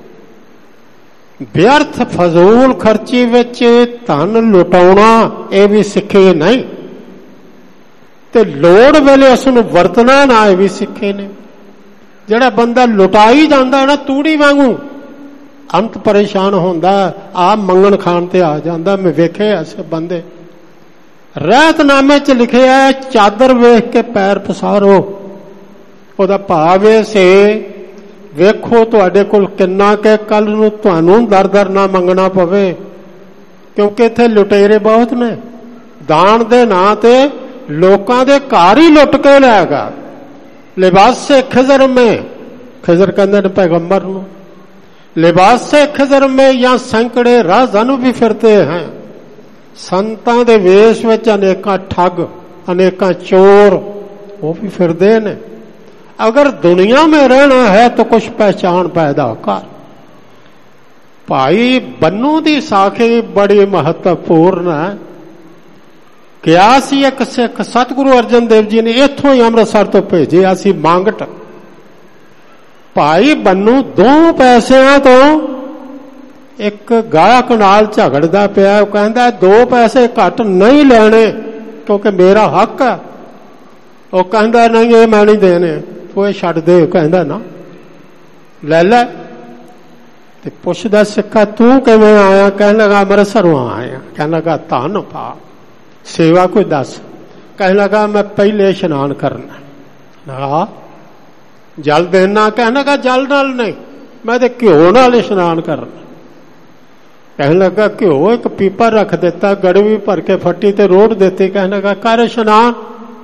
Speaker 2: ਵਿਅਰਥ ਫਜ਼ੂਲ ਖਰਚੀ ਵਿੱਚ ਧਨ ਲੁਟਾਉਣਾ ਇਹ ਵੀ ਸਿੱਖੇ ਨਹੀਂ, ਤੇ ਲੋੜ ਵੇਲੇ ਉਸ ਨੂੰ ਵਰਤਣਾ ਨਾ ਇਹ ਵੀ ਸਿੱਖੇ ਨੇ। ਜਿਹੜਾ ਬੰਦਾ ਲੁਟਾਈ ਜਾਂਦਾ ਨਾ ਤੂੜੀ ਵਾਂਗੂ, ਅੰਤ ਪਰੇਸ਼ਾਨ ਹੁੰਦਾ, ਆਪ ਮੰਗਣ ਖਾਣ ਤੇ ਆ ਜਾਂਦਾ। ਮੈਂ ਵੇਖੇ ਐਸੇ ਬੰਦੇ। ਰਹਿਤਨਾਮੇ ਚ ਲਿਖਿਆ ਚਾਦਰ ਵੇਖ ਕੇ ਪੈਰ ਪਸਾਰੋ। ਉਹਦਾ ਭਾਵ ਇਹ ਸੇ ਵੇਖੋ ਤੁਹਾਡੇ ਕੋਲ ਕਿੰਨਾ ਕਿ ਕੱਲ ਨੂੰ ਤੁਹਾਨੂੰ ਦਰ ਦਰ ਨਾ ਮੰਗਣਾ ਪਵੇ, ਕਿਉਂਕਿ ਇੱਥੇ ਲੁਟੇਰੇ ਬਹੁਤ ਨੇ। ਦਾਨ ਦੇ ਨਾਂ ਤੇ ਲੋਕਾਂ ਦੇ ਘਰ ਹੀ ਲੁੱਟ ਕੇ ਲਿਆਗਾ। ਲਿਬਾਸੇ ਖਿਜ਼ਰ ਮੇ, ਖਿਜ਼ਰ ਕਹਿੰਦੇ ਨੇ ਪੈਗੰਬਰ ਨੂੰ, ਲਿਬਾਸੇ ਖਿਜ਼ਰ ਮੇ ਜਾਂ ਸੈਂਕੜੇ ਰਾਜ਼ਾਨੂੰ ਵੀ ਫਿਰਤੇ ਹੈ। ਸੰਤਾਂ ਦੇ ਵੇਸ਼ ਵਿੱਚ ਅਨੇਕਾਂ ਠੱਗ, ਅਨੇਕਾਂ ਚੋਰ ਉਹ ਵੀ ਫਿਰਦੇ ਨੇ। अगर दुनिया में रहना है तो कुछ पहचान पैदा कर। भाई बन्नू दी साखी बड़ी महत्वपूर्ण है। क्या सी एक सिख सतगुरु अर्जन देव जी ने इथों ही अमृतसर तो भेजे सी मांगट। भाई बन्नू दो पैसिਆਂ तो एक गायक नाल झगड़दा पिया, कहंदा दो पैसे घट नहीं लेने क्योंकि मेरा हक है। वो कहंदा नहीं ये मैं नहीं देने, ਉਹ ਛੱਡ ਦੇ। ਕਹਿੰਦਾ ਨਾ ਲੈ ਲੈ। ਤੇ ਪੁੱਛਦਾ ਸਿੱਖਾ ਤੂੰ ਕਿਵੇਂ ਆਇਆ? ਕਹਿਣ ਲੱਗਾ ਅੰਮ੍ਰਿਤਸਰੋਂ ਆਇਆ। ਕਹਿਣ ਲੱਗਾ ਧੰਨ ਪਾ ਸੇਵਾ ਕੋਈ ਦੱਸ। ਕਹਿਣ ਲੱਗਾ ਮੈਂ ਪਹਿਲੇ ਇਸ਼ਨਾਨ ਕਰਨਾ। ਹਾਂ ਜਲ ਦੇਣਾ? ਕਹਿਣ ਲੱਗਾ ਜਲ ਨਾਲ ਨਹੀਂ, ਮੈਂ ਤੇ ਘਿਓ ਨਾਲ ਇਸ਼ਨਾਨ ਕਰਨਾ। ਕਹਿਣ ਲੱਗਾ ਘਿਓ? ਇੱਕ ਪੀਪਾ ਰੱਖ ਦਿੱਤਾ, ਗੜਵੀ ਭਰ ਕੇ ਫੱਟੀ ਤੇ ਰੋੜ ਦਿੱਤੀ। ਕਹਿਣ ਲੱਗਾ ਕਰ ਇਸ਼ਨਾਨ।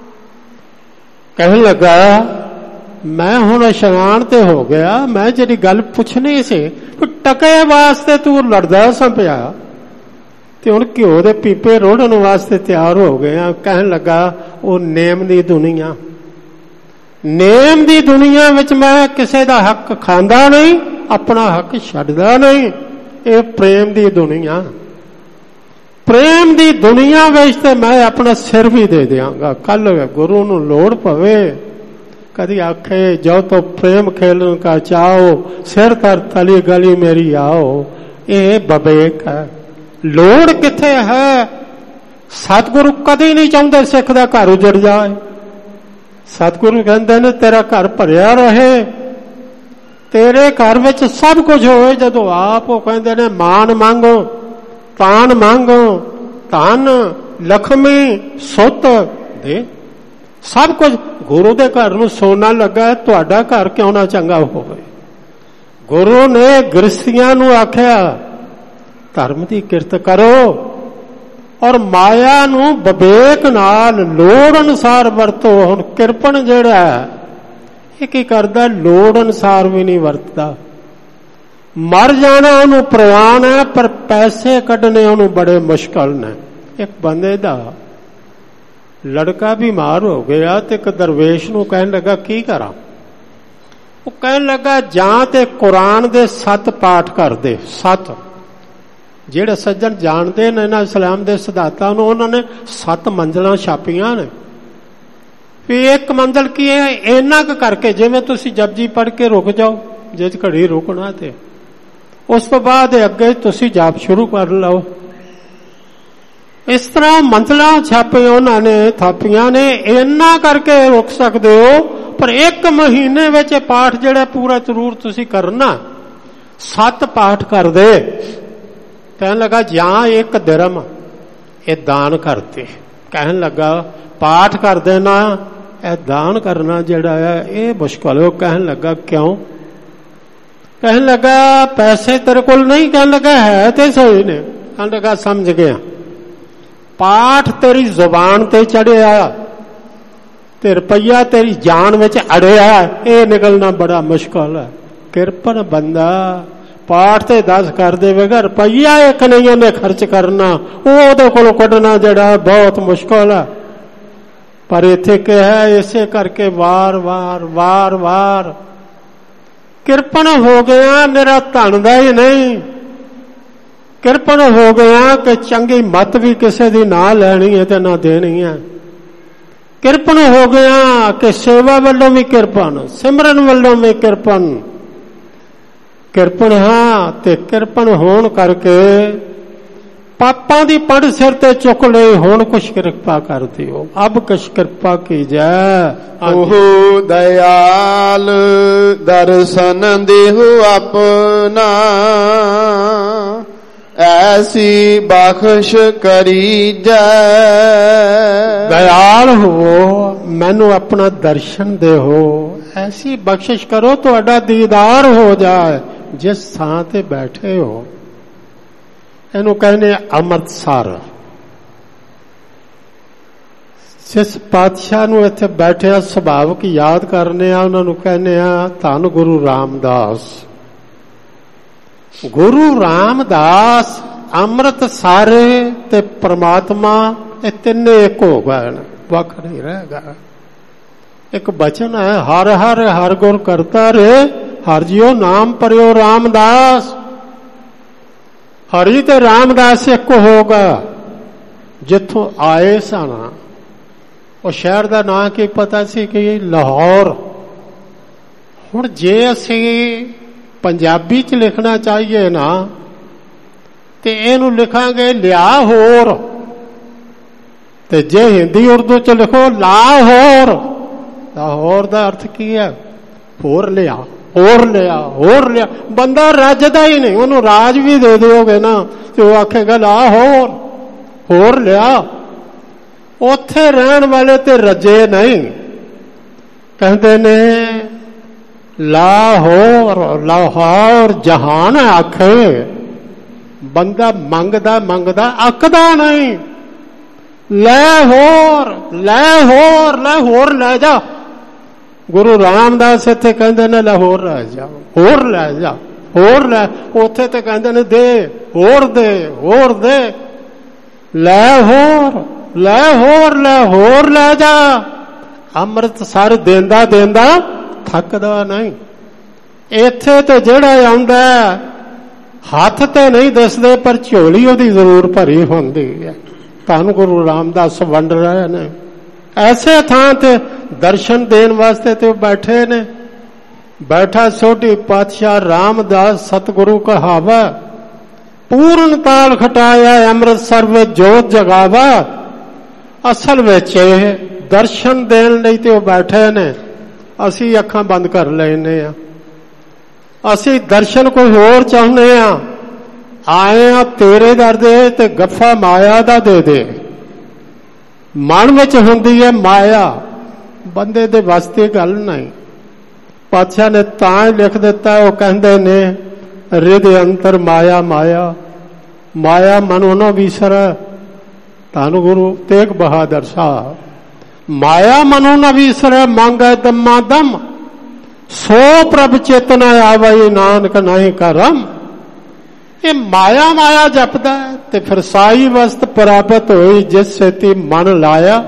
Speaker 2: ਕਹਿਣ ਲੱਗਾ ਮੈਂ ਹੁਣ ਇਸ਼ਨਾਨ ਤੇ ਹੋ ਗਿਆ, ਮੈਂ ਜਿਹੜੀ ਗੱਲ ਪੁੱਛਣੀ ਸੀ ਟਕੇ ਵਾਸਤੇ ਤੂੰ ਲੜਦਾ ਸਾਂ ਪਿਆ, ਤੇ ਹੁਣ ਘਿਓ ਦੇ ਪੀਪੇ ਰੋੜਨ ਵਾਸਤੇ ਤਿਆਰ ਹੋ ਗਏ ਆ। ਕਹਿਣ ਲੱਗਾ ਉਹ ਨੇਮ ਦੀ ਦੁਨੀਆ, ਨੇਮ ਦੀ ਦੁਨੀਆ ਵਿੱਚ ਮੈਂ ਕਿਸੇ ਦਾ ਹੱਕ ਖਾਂਦਾ ਨਹੀਂ, ਆਪਣਾ ਹੱਕ ਛੱਡਦਾ ਨਹੀਂ। ਇਹ ਪ੍ਰੇਮ ਦੀ ਦੁਨੀਆ, ਪ੍ਰੇਮ ਦੀ ਦੁਨੀਆ ਵਿੱਚ ਤੇ ਮੈਂ ਆਪਣਾ ਸਿਰ ਵੀ ਦੇ ਦਿਆਂਗਾ। ਕੱਲ ਗੁਰੂ ਨੂੰ ਲੋੜ ਪਵੇ कदी आखे जो तो प्रेम खेलन का चाहो, सिर तर तली गली मेरी आओ। ये बबेक है। लोड़ किथे है? सतगुरु कदी नहीं चाहते सिख दा घर उजड़ जाए। सतगुरु कहते ने तेरा घर भरिया रहे, तेरे घर विच सब कुछ होए। जदों आप वो कहते ने मान मांगो, तान मांगो, धन लक्ष्मी सुत दे सब कुछ। गुरु दे घर नूं सोना लगा, तुहाडा घर क्यों ना चंगा होवे। गुरु ने गृहस्थियां नूं आख्या धर्म की किरत करो और माया नूं विवेक नाल लोड़ अनुसार वरतो। हुण किरपन जिहड़ा ये की करदा, लोड़ अनुसार भी नहीं वरतदा। मर जाना उहनूं प्रवान है, पर पैसे कढने उहनूं बड़े मुश्किल ने। एक बंदे दा लड़का बीमार हो गया तो एक दरवेश नूं कहन लगा की करा? वो कहन लगा जां ते कुरान दे सत पाठ कर दे। सत जेड़े सज्जन जानते ने ना इस्लाम दे सिद्धांतां नूं, उन्होंने सत मंजिलां छापियां ने। भी एक मंजिल की है इन्ना क करके जिवें तुसीं जपजी पढ़ के रुक जाओ, जे घड़ी रुकना ते उस तो बाद अगे तुसीं जाप शुरू कर लो। इस तरह मंजिलां छापे उन्होंने थापियां ने, इन्ना करके रुक सकते हो। पर एक महीने विच पाठ जिहड़ा पूरा जरूर तुसीं करना, सत पाठ कर दे। कहन लगा जां एक दिरम ये दान करते। कहन लगा पाठ कर देना, यह दान करना जिहड़ा है ये मुश्किल है। कहन लगा क्यों? कहन लगा पैसे तेरे कोल नहीं? कहन लगा है ते सही ने। कहन लगा समझ गया, पाठ तेरी जुबान ते चढ़िया ते रुपया तेरी जान विच अड़िया, ये निकलना बड़ा मुश्किल है। किरपन बंदा ਪਾਠ ਤੇ ਦਸ ਕਰ ਦੇਵੇਗਾ, ਰੁਪਈਆ ਇੱਕ ਨਹੀਂ ਉਹਨੇ ਖਰਚ ਕਰਨਾ, ਉਹ ਉਹਦੇ ਕੋਲੋਂ ਕੱਢਣਾ ਜਿਹੜਾ ਬਹੁਤ ਮੁਸ਼ਕਲ ਹੈ। ਪਰ ਇੱਥੇ ਕਿਹਾ ਇਸੇ ਕਰਕੇ ਵਾਰ ਵਾਰ ਵਾਰ ਵਾਰ ਕਿਰਪਨ ਹੋ ਗਿਆ, ਮੇਰਾ ਧਨ ਦਾ ਹੀ ਨਹੀਂ, ਕਿਰਪਨ ਹੋ ਗਿਆ ਕਿ ਚੰਗੀ ਮੱਤ ਵੀ ਕਿਸੇ ਦੀ ਨਾ ਲੈਣੀ ਹੈ ਤੇ ਨਾ ਦੇਣੀ ਹੈ। ਕਿਰਪਨ ਹੋ ਗਿਆ ਕਿ ਸੇਵਾ ਵੱਲੋਂ ਵੀ ਕਿਰਪਨ, ਸਿਮਰਨ ਵੱਲੋਂ ਵੀ ਕਿਰਪਨ। ਕਿਰਪਨ ਹਾਂ ਤੇ ਕਿਰਪਨ ਹੋਣ ਕਰਕੇ ਪਾਪਾਂ ਦੀ ਪੜ ਸਿਰ ਤੇ ਚੁੱਕ ਲਈ, ਹੁਣ ਕੁਛ ਕਿਰਪਾ ਕਰ ਦਿਓ, ਅਬ ਕੁਛ ਕਿਰਪਾ ਕੀ ਜੈ।
Speaker 1: ਉਹ ਦਇਆਲ ਦਰਸ਼ਨ ਦੇਹੁ ਆਪਣਾ, ਐਸੀ ਬਖਸ਼ ਕਰੀ ਜੈ।
Speaker 2: ਦਇਆਲ ਹੋ, ਮੈਨੂੰ ਆਪਣਾ ਦਰਸ਼ਨ ਦੇਹੋ, ਐਸੀ ਬਖਸ਼ਿਸ਼ ਕਰੋ ਤੁਹਾਡਾ ਦੀਦਾਰ ਹੋ ਜਾਏ ਜਿਸ ਥਾਂ ਤੇ ਬੈਠੇ ਹੋ। ਇਹਨੂੰ ਕਹਿੰਦੇ ਅੰਮ੍ਰਿਤਸਰ। ਜਿਸ ਪਾਤਸ਼ਾਹ ਨੂੰ ਇੱਥੇ ਬੈਠਿਆ ਸੁਭਾਵਿਕ ਯਾਦ ਕਰਨੇ ਆ, ਉਹਨਾਂ ਨੂੰ ਕਹਿੰਦੇ ਆ ਧੰਨ ਗੁਰੂ ਰਾਮਦਾਸ। ਗੁਰੂ ਰਾਮਦਾਸ, ਅੰਮ੍ਰਿਤਸਰ ਤੇ ਪ੍ਰਮਾਤਮਾ, ਇਹ ਤਿੰਨੇ ਇੱਕ ਹੋ ਗਏ, ਵੱਖ ਨਹੀਂ ਰਹੇਗਾ। ਇੱਕ ਬਚਨ ਹੈ, ਹਰ ਹਰ ਹਰ ਗੁਰ ਕਰਤਾ ਰੇ, ਹਰ ਜਿਉ ਨਾਮ ਪਰਿਓ ਰਾਮਦਾਸ। ਹਰੀ ਤੇ ਰਾਮਦਾਸ ਇੱਕ ਹੋਗਾ। ਜਿੱਥੋਂ ਆਏ ਸਨ ਉਹ ਸ਼ਹਿਰ ਦਾ ਨਾਂ ਕੀ ਪਤਾ ਸੀ ਕਿ ਲਾਹੌਰ। ਹੁਣ ਜੇ ਅਸੀਂ ਪੰਜਾਬੀ ਚ ਲਿਖਣਾ ਚਾਹੀਏ ਨਾ ਤੇ ਇਹਨੂੰ ਲਿਖਾਂਗੇ ਲਿਆ ਹੋਰ, ਤੇ ਜੇ ਹਿੰਦੀ ਉਰਦੂ ਚ ਲਿਖੋ ਲਾਹੌਰ। ਲਾਹੌਰ ਦਾ ਅਰਥ ਕੀ ਹੈ? ਹੋਰ ਲਿਆ, ਹੋਰ ਲਿਆ, ਹੋਰ ਲਿਆ। ਬੰਦਾ ਰੱਜਦਾ ਹੀ ਨਹੀਂ, ਉਹਨੂੰ ਰਾਜ ਵੀ ਦੇ ਦਿਓਗੇ ਨਾ ਤੇ ਉਹ ਆਖੇਗਾ ਲਾਹੌਰ, ਹੋਰ ਲਿਆ। ਉੱਥੇ ਰਹਿਣ ਵਾਲੇ ਤੇ ਰੱਜੇ ਨਹੀਂ, ਕਹਿੰਦੇ ਨੇ ਲਾਹੌਰ। ਲਾਹੌਰ ਜਹਾਨ ਆਖੇ, ਬੰਦਾ ਮੰਗਦਾ ਮੰਗਦਾ ਅੱਕਦਾ ਨਹੀਂ। ਲੈ ਹੋਰ, ਲੈ ਹੋਰ, ਲੈ ਹੋਰ ਲੈ ਜਾ। ਗੁਰੂ ਰਾਮਦਾਸ ਇੱਥੇ ਕਹਿੰਦੇ ਨੇ ਲਾਹੌਰ ਲੈ ਜਾ, ਹੋਰ ਲੈ ਜਾ, ਹੋਰ ਲੈ। ਉੱਥੇ ਤੇ ਕਹਿੰਦੇ ਨੇ ਦੇ, ਹੋਰ ਦੇ, ਹੋਰ ਦੇ। ਲੈ ਹੋਰ, ਲੈ ਹੋਰ, ਲੈ ਹੋਰ ਲੈ ਜਾ। ਅੰਮ੍ਰਿਤਸਰ ਦੇਂਦਾ ਦੇਂਦਾ ਥੱਕਦਾ ਨਹੀਂ। ਇੱਥੇ ਤੇ ਜਿਹੜਾ ਆਉਂਦਾ ਹੱਥ ਤੇ ਨਹੀਂ ਦਿਸਦੇ, ਪਰ ਝੋਲੀ ਉਹਦੀ ਜ਼ਰੂਰ ਭਰੀ ਹੁੰਦੀ ਹੈ। ਧੰਨ ਗੁਰੂ ਰਾਮਦਾਸ ਵੰਡ ਰਹੇ ਨੇ। ਐਸੇ ਥਾਂ ਤੇ ਦਰਸ਼ਨ ਦੇਣ ਵਾਸਤੇ ਤੇ ਉਹ ਬੈਠੇ ਨੇ। ਬੈਠਾ ਸੋਢੀ ਪਾਤਸ਼ਾਹ ਰਾਮਦਾਸ ਸਤਿਗੁਰੂ ਕਹਾਵਾ, ਪੂਰਨ ਤਾਲ ਖਟਾਇਆ ਅੰਮ੍ਰਿਤਸਰ ਵਿੱਚ ਜੋਤ ਜਗਾਵਾ। ਅਸਲ ਵਿੱਚ ਇਹ ਦਰਸ਼ਨ ਦੇਣ ਲਈ ਤੇ ਉਹ ਬੈਠੇ ਨੇ, ਅਸੀਂ ਅੱਖਾਂ ਬੰਦ ਕਰ ਲੈਨੇ ਆ। ਅਸੀਂ ਦਰਸ਼ਨ ਕੋਈ ਹੋਰ ਚਾਹੁੰਦੇ ਆ। ਆਏ ਆ ਤੇਰੇ ਦਰ ਦੇ ਤੇ ਗੱਫਾ ਮਾਇਆ ਦਾ ਦੇ ਦੇ। ਮਨ ਵਿੱਚ ਹੁੰਦੀ ਹੈ ਮਾਇਆ, ਬੰਦੇ ਦੇ ਵਾਸਤੇ ਗੱਲ ਨਹੀਂ। ਪਾਤਸ਼ਾਹ ਨੇ ਤਾਂ ਹੀ ਲਿਖ ਦਿੱਤਾ, ਉਹ ਕਹਿੰਦੇ ਨੇ ਰਿਦ ਅੰਤਰ ਮਾਇਆ ਮਾਇਆ, ਮਾਇਆ ਮਨੋ ਨਾ ਵਿਸਰੈ। ਧੰਨ ਗੁਰੂ ਤੇਗ ਬਹਾਦਰ ਸਾਹਿਬ। ਮਾਇਆ ਮਨੋ ਨਾ ਵਿਸਰੈ, ਮੰਗੈ ਦਮਾ ਦਮ, ਸੋ ਪ੍ਰਭ ਚੇਤਨਾ ਆਵਈ ਨਾਨਕ ਨਹੀਂ ਕਰਮ। ਇਹ ਮਾਇਆ ਮਾਇਆ ਜਪਦਾ ਤੇ ਫਿਰ ਸਾਈ ਵਸਤ ਪ੍ਰਾਪਤ ਹੋਈ ਜਿਸ ਸੇਤੀ ਮਨ ਲਾਇਆ।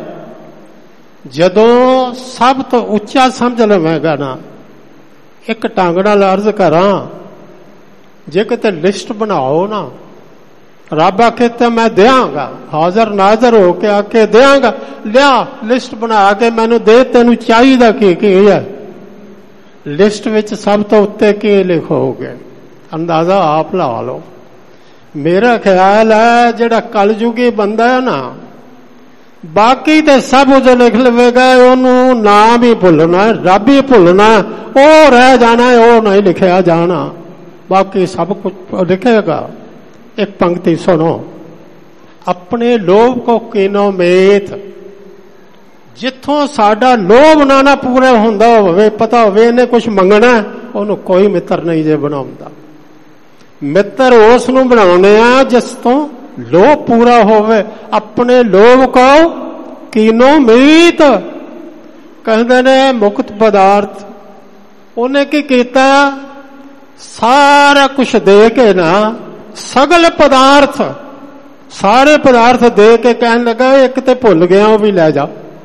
Speaker 2: ਜਦੋਂ ਸਭ ਤੋਂ ਉੱਚਾ ਸਮਝ ਲਵੇਗਾ ਨਾ, ਇੱਕ ਢੰਗ ਨਾਲ ਅਰਜ਼ ਕਰਾਂ, ਜੇ ਕਿਤੇ ਲਿਸਟ ਬਣਾਓ ਨਾ, ਰੱਬ ਆਖੇ ਤੇ ਮੈਂ ਦਿਆਂਗਾ, ਹਾਜ਼ਰ ਨਾਜ਼ਰ ਹੋ ਕੇ ਆਕੇ ਦਿਆਂਗਾ। ਲਿਆ ਲਿਸਟ ਬਣਾ ਕੇ ਮੈਨੂੰ ਦੇ, ਤੈਨੂੰ ਚਾਹੀਦਾ ਕੀ ਕੀ ਹੈ। ਲਿਸਟ ਵਿੱਚ ਸਭ ਤੋਂ ਉੱਤੇ ਕੀ ਲਿਖੋਗੇ? ਅੰਦਾਜ਼ਾ ਆਪ ਲਾ ਲਓ। ਮੇਰਾ ਖਿਆਲ ਹੈ ਜਿਹੜਾ ਕਲਯੁਗੀ ਬੰਦਾ ਹੈ ਨਾ, ਬਾਕੀ ਤੇ ਸਭ ਜੋ ਲਿਖ ਲਵੇਗਾ, ਉਹਨੂੰ ਨਾਮ ਹੀ ਭੁੱਲਣਾ, ਰੱਬ ਹੀ ਭੁੱਲਣਾ, ਉਹ ਰਹਿ ਜਾਣਾ, ਉਹ ਨਹੀਂ ਲਿਖਿਆ ਜਾਣਾ। ਬਾਕੀ ਸਭ ਕੁਝ ਲਿਖੇਗਾ। ਇੱਕ ਪੰਕਤੀ ਸੁਣੋ, ਆਪਣੇ ਲੋਭ ਕੋ ਕੀਨੋ ਮੇਤ। ਜਿੱਥੋਂ ਸਾਡਾ ਲੋਭ ਨਾ ਨਾ ਪੂਰਾ ਹੁੰਦਾ ਹੋਵੇ, ਪਤਾ ਹੋਵੇ ਇਹਨੇ ਕੁਝ ਮੰਗਣਾ, ਉਹਨੂੰ ਕੋਈ ਮਿੱਤਰ ਨਹੀਂ ਜੇ ਬਣਾਉਂਦਾ। ਮਿੱਤਰ ਉਸ ਨੂੰ ਬਣਾਉਣੇ ਆ ਜਿਸ ਤੋਂ ਲੋਭ ਪੂਰਾ ਹੋਵੇ। ਆਪਣੇ ਲੋਭ ਕੋ ਕੀਨੋ ਮੀਤ, ਕਹਿੰਦੇ ਨੇ ਮੁਕਤ ਪਦਾਰਥ। ਉਹਨੇ ਕੀ ਕੀਤਾ? ਸਾਰਾ ਕੁਛ ਦੇ ਕੇ ਨਾ, ਸਗਲ ਪਦਾਰਥ, ਸਾਰੇ ਪਦਾਰਥ ਦੇ ਕੇ ਕਹਿਣ ਲੱਗਾ ਇੱਕ ਤੇ ਭੁੱਲ ਗਿਆ ਉਹ ਵੀ ਲੈ ਜਾ।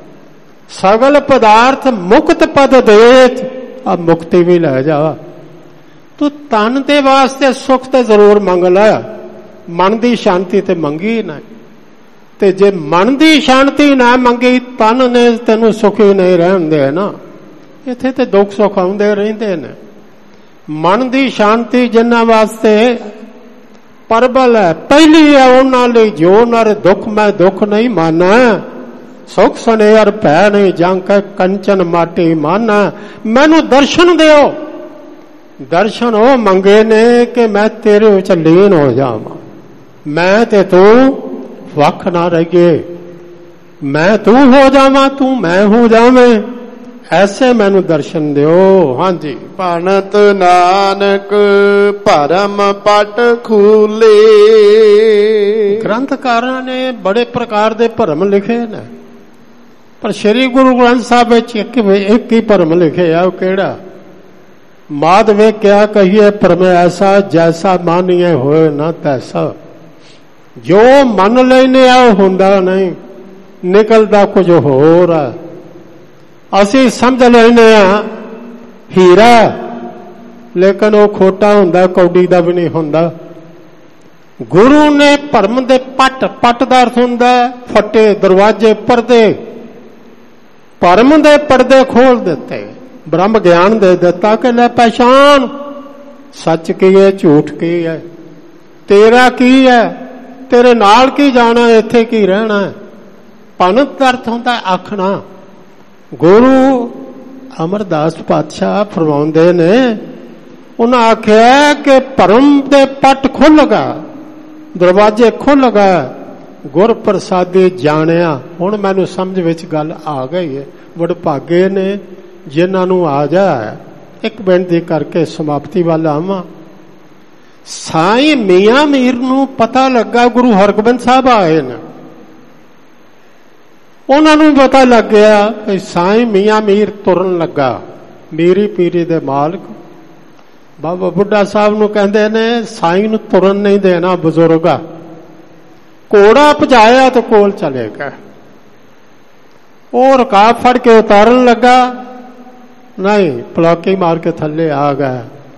Speaker 2: ਸਗਲ ਪਦਾਰਥ ਮੁਕਤ ਪਦ ਦੇਤ, ਆ ਮੁਕਤੀ ਵੀ ਲੈ ਜਾ। ਤੂੰ ਤਨ ਦੇ ਵਾਸਤੇ ਸੁਖ ਤੇ ਜ਼ਰੂਰ ਮੰਗ ਲੈ, ਮਨ ਦੀ ਸ਼ਾਂਤੀ ਤੇ ਮੰਗੀ ਨਾ। ਤੇ ਜੇ ਮਨ ਦੀ ਸ਼ਾਂਤੀ ਨਾ ਮੰਗੀ, ਤਨ ਨੇ ਤੈਨੂੰ ਸੁਖੀ ਨਹੀਂ ਰਹਿਣ ਦੇ ਨਾ। ਇੱਥੇ ਤੇ ਦੁੱਖ ਸੁੱਖ ਆਉਂਦੇ ਰਹਿੰਦੇ ਨੇ। ਮਨ ਦੀ ਸ਼ਾਂਤੀ ਜਿਨ੍ਹਾਂ ਵਾਸਤੇ ਪਰਬਲ ਹੈ, ਪਹਿਲੀ ਹੈ ਉਹਨਾਂ ਲਈ ਜੋ ਨਰ ਦੁੱਖ ਮੈਂ ਦੁੱਖ ਨਹੀਂ ਮਾਨਾ, ਸੁਖ ਸੁਨੇਹਰ ਭੈ ਨਹੀਂ ਜੰਗ ਕੈ ਕੰਚਨ ਮਾਟੀ ਮਾਨਾ। ਮੈਨੂੰ ਦਰਸ਼ਨ ਦਿਓ। ਦਰਸ਼ਨ ਉਹ ਮੰਗੇ ਨੇ ਕਿ ਮੈਂ ਤੇਰੇ ਵਿੱਚ ਲੀਨ ਹੋ ਜਾਵਾਂ, ਮੈਂ ਤੇ ਤੂੰ ਵੱਖ ਨਾ ਰਹੀਏ, ਮੈਂ ਤੂੰ ਹੋ ਜਾਵਾਂ ਤੂੰ ਮੈਂ ਹੋ ਜਾਵੇਂ, ਐਸੇ ਮੈਨੂੰ ਦਰਸ਼ਨ ਦਿਓ। ਹਾਂਜੀ।
Speaker 1: ਭਣਤ ਨਾਨਕ ਭਰਮ ਪਟ ਖੂਲੇ।
Speaker 2: ਗ੍ਰੰਥਕਾਰਾਂ ਨੇ ਬੜੇ ਪ੍ਰਕਾਰ ਦੇ ਭਰਮ ਲਿਖੇ ਨੇ, ਪਰ ਸ੍ਰੀ ਗੁਰੂ ਗ੍ਰੰਥ ਸਾਹਿਬ ਵਿੱਚ ਇੱਕ ਇੱਕ ਹੀ ਭਰਮ ਲਿਖਿਆ। ਉਹ ਕਿਹੜਾ? ਮਾਦ ਵੇ ਕਿਆ ਕਹੀਏ ਭਰਮ ਐਸਾ, ਜੈਸਾ ਮਾਨੀਏ ਹੋਏ ਨਾ ਤੈਸਾ। ਜੋ ਮੰਨ ਲੈਨੇ ਆ ਉਹ ਹੁੰਦਾ ਨਹੀਂ, ਨਿਕਲਦਾ ਕੁਝ ਹੋਰ ਆ। ਅਸੀਂ ਸਮਝ ਲੈਨੇ ਆ ਹੀਰਾ, ਲੇਕਿਨ ਉਹ ਖੋਟਾ ਹੁੰਦਾ, ਕੌਡੀ ਦਾ ਵੀ ਨਹੀਂ ਹੁੰਦਾ। ਗੁਰੂ ਨੇ ਭਰਮ ਦੇ ਪੱਟ, ਪੱਟ ਦਾ ਅਰਥ ਹੁੰਦਾ ਫੱਟੇ, ਦਰਵਾਜ਼ੇ, ਪਰਦੇ, ਭਰਮ ਦੇ ਪਰਦੇ ਖੋਲ ਦਿੱਤੇ, ਬ੍ਰਹਮ ਗਿਆਨ ਦੇ ਦਿੱਤਾ ਕਿ ਲੈ ਪਹਿਚਾਨ, ਸੱਚ ਕੀ ਹੈ ਝੂਠ ਕੀ ਹੈ, ਤੇਰਾ ਕੀ ਹੈ, ਤੇਰੇ ਨਾਲ ਕੀ ਜਾਣਾ, ਇੱਥੇ ਕੀ ਰਹਿਣਾ। ਭਣਤ ਦਾ ਅਰਥ ਹੁੰਦਾ ਆਖਣਾ। ਗੁਰੂ ਅਮਰਦਾਸ ਪਾਤਸ਼ਾਹ ਫਰਮਾਉਂਦੇ ਨੇ, ਉਹਨਾਂ ਆਖਿਆ ਕਿ ਭਰਮ ਦੇ ਪੱਟ ਖੁੱਲ ਗਾ, ਦਰਵਾਜ਼ੇ ਖੁੱਲ ਗਏ, ਗੁਰ ਪ੍ਰਸਾਦੀ ਜਾਣਿਆ। ਹੁਣ ਮੈਨੂੰ ਸਮਝ ਵਿੱਚ ਗੱਲ ਆ ਗਈ ਹੈ। ਵਡਭਾਗੇ ਨੇ ਜਿਨ੍ਹਾਂ ਨੂੰ ਆ ਜਾ। ਇੱਕ ਬੇਨਤੀ ਕਰਕੇ ਸਮਾਪਤੀ ਵੱਲ ਆਵਾਂ। ਸਾਈਂ ਮੀਆਂ ਮੀਰ ਨੂੰ ਪਤਾ ਲੱਗਾ ਗੁਰੂ ਹਰਗੋਬਿੰਦ ਸਾਹਿਬ ਆਏ ਨੇ, ਉਹਨਾਂ ਨੂੰ ਪਤਾ ਲੱਗ ਗਿਆ ਕਿ ਸਾਈਂ ਮੀਆਂ ਮੀਰ ਤੁਰਨ ਲੱਗਾ। ਮੀਰੀ ਪੀਰੀ ਦੇ ਮਾਲਕ ਬਾਬਾ ਬੁੱਢਾ ਸਾਹਿਬ ਨੂੰ ਕਹਿੰਦੇ ਨੇ ਸਾਈਂ ਨੂੰ ਤੁਰਨ ਨਹੀਂ ਦੇਣਾ ਬਜ਼ੁਰਗਾ। ਘੋੜਾ ਭਜਾਇਆ ਤੇ ਕੋਲ ਚਲੇ ਗਏ। ਉਹ ਰਕਾਬ ਫੜ ਕੇ ਉਤਾਰਨ ਲੱਗਾ, ਨਹੀਂ ਪਲਾਕੀ ਮਾਰ ਕੇ ਥੱਲੇ ਆ ਗਿਆ।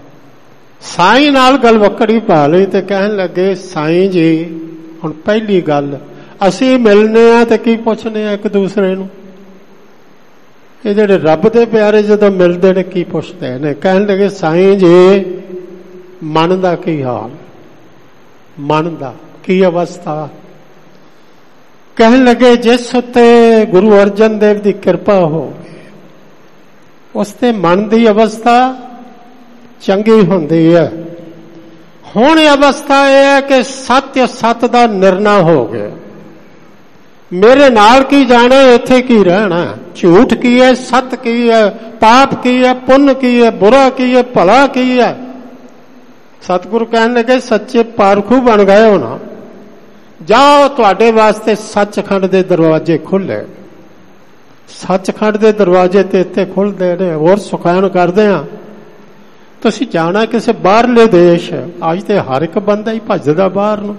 Speaker 2: ਸਾਈਂ ਨਾਲ ਗਲਵੱਕੜੀ ਪਾ ਲਈ ਤੇ ਕਹਿਣ ਲੱਗੇ, ਸਾਈਂ ਜੀ ਹੁਣ ਪਹਿਲੀ ਗੱਲ, ਅਸੀਂ ਮਿਲਨੇ ਆ ਤੇ ਕੀ ਪੁੱਛਨੇ ਆ ਇੱਕ ਦੂਸਰੇ ਨੂੰ। ਇਹ ਜਿਹੜੇ ਰੱਬ ਦੇ ਪਿਆਰੇ ਜਦੋਂ ਮਿਲਦੇ ਨੇ ਕੀ ਪੁੱਛਦੇ ਨੇ। ਕਹਿਣ ਲੱਗੇ, ਸਾਈਂ ਜੀ ਮਨ ਦਾ ਕੀ ਹਾਲ, ਮਨ ਦਾ ਕੀ ਅਵਸਥਾ। ਕਹਿਣ ਲੱਗੇ, ਜਿਸ ਉੱਤੇ ਗੁਰੂ ਅਰਜਨ ਦੇਵ ਦੀ ਕਿਰਪਾ ਹੋ ਉਸ ਤੇ ਮਨ ਦੀ ਅਵਸਥਾ ਚੰਗੀ ਹੁੰਦੀ ਹੈ। ਹੁਣ ਇਹ ਅਵਸਥਾ ਇਹ ਹੈ ਕਿ ਸੱਚ ਸੱਤ ਦਾ ਨਿਰਣਾ ਹੋ ਗਿਆ। ਮੇਰੇ ਨਾਲ ਕੀ ਜਾਣਾ, ਇੱਥੇ ਕੀ ਰਹਿਣਾ, ਝੂਠ ਕੀ ਹੈ, ਸੱਤ ਕੀ ਹੈ, ਪਾਪ ਕੀ ਹੈ, ਪੁੰਨ ਕੀ ਹੈ, ਬੁਰਾ ਕੀ ਹੈ, ਭਲਾ ਕੀ ਹੈ। ਸਤਿਗੁਰੂ ਕਹਿਣ ਲੱਗੇ, ਸੱਚੇ ਪਾਰਖੂ ਬਣ ਗਏ ਹੋ ਨਾ, ਜਾਓ ਤੁਹਾਡੇ ਵਾਸਤੇ ਸੱਚਖੰਡ ਦੇ ਦਰਵਾਜ਼ੇ ਖੁੱਲੇ। ਸੱਚਖੰਡ ਦੇ ਦਰਵਾਜ਼ੇ ਤੇ ਇੱਥੇ ਖੁੱਲਦੇ ਨੇ। ਹੋਰ ਸੁਖਾਨ ਕਰਦੇ ਆ। ਤੁਸੀਂ ਜਾਣਾ ਕਿਸੇ ਬਾਹਰਲੇ ਦੇਸ਼, ਅੱਜ ਤੇ ਹਰ ਇੱਕ ਬੰਦਾ ਹੀ ਭੱਜਦਾ ਬਾਹਰ ਨੂੰ।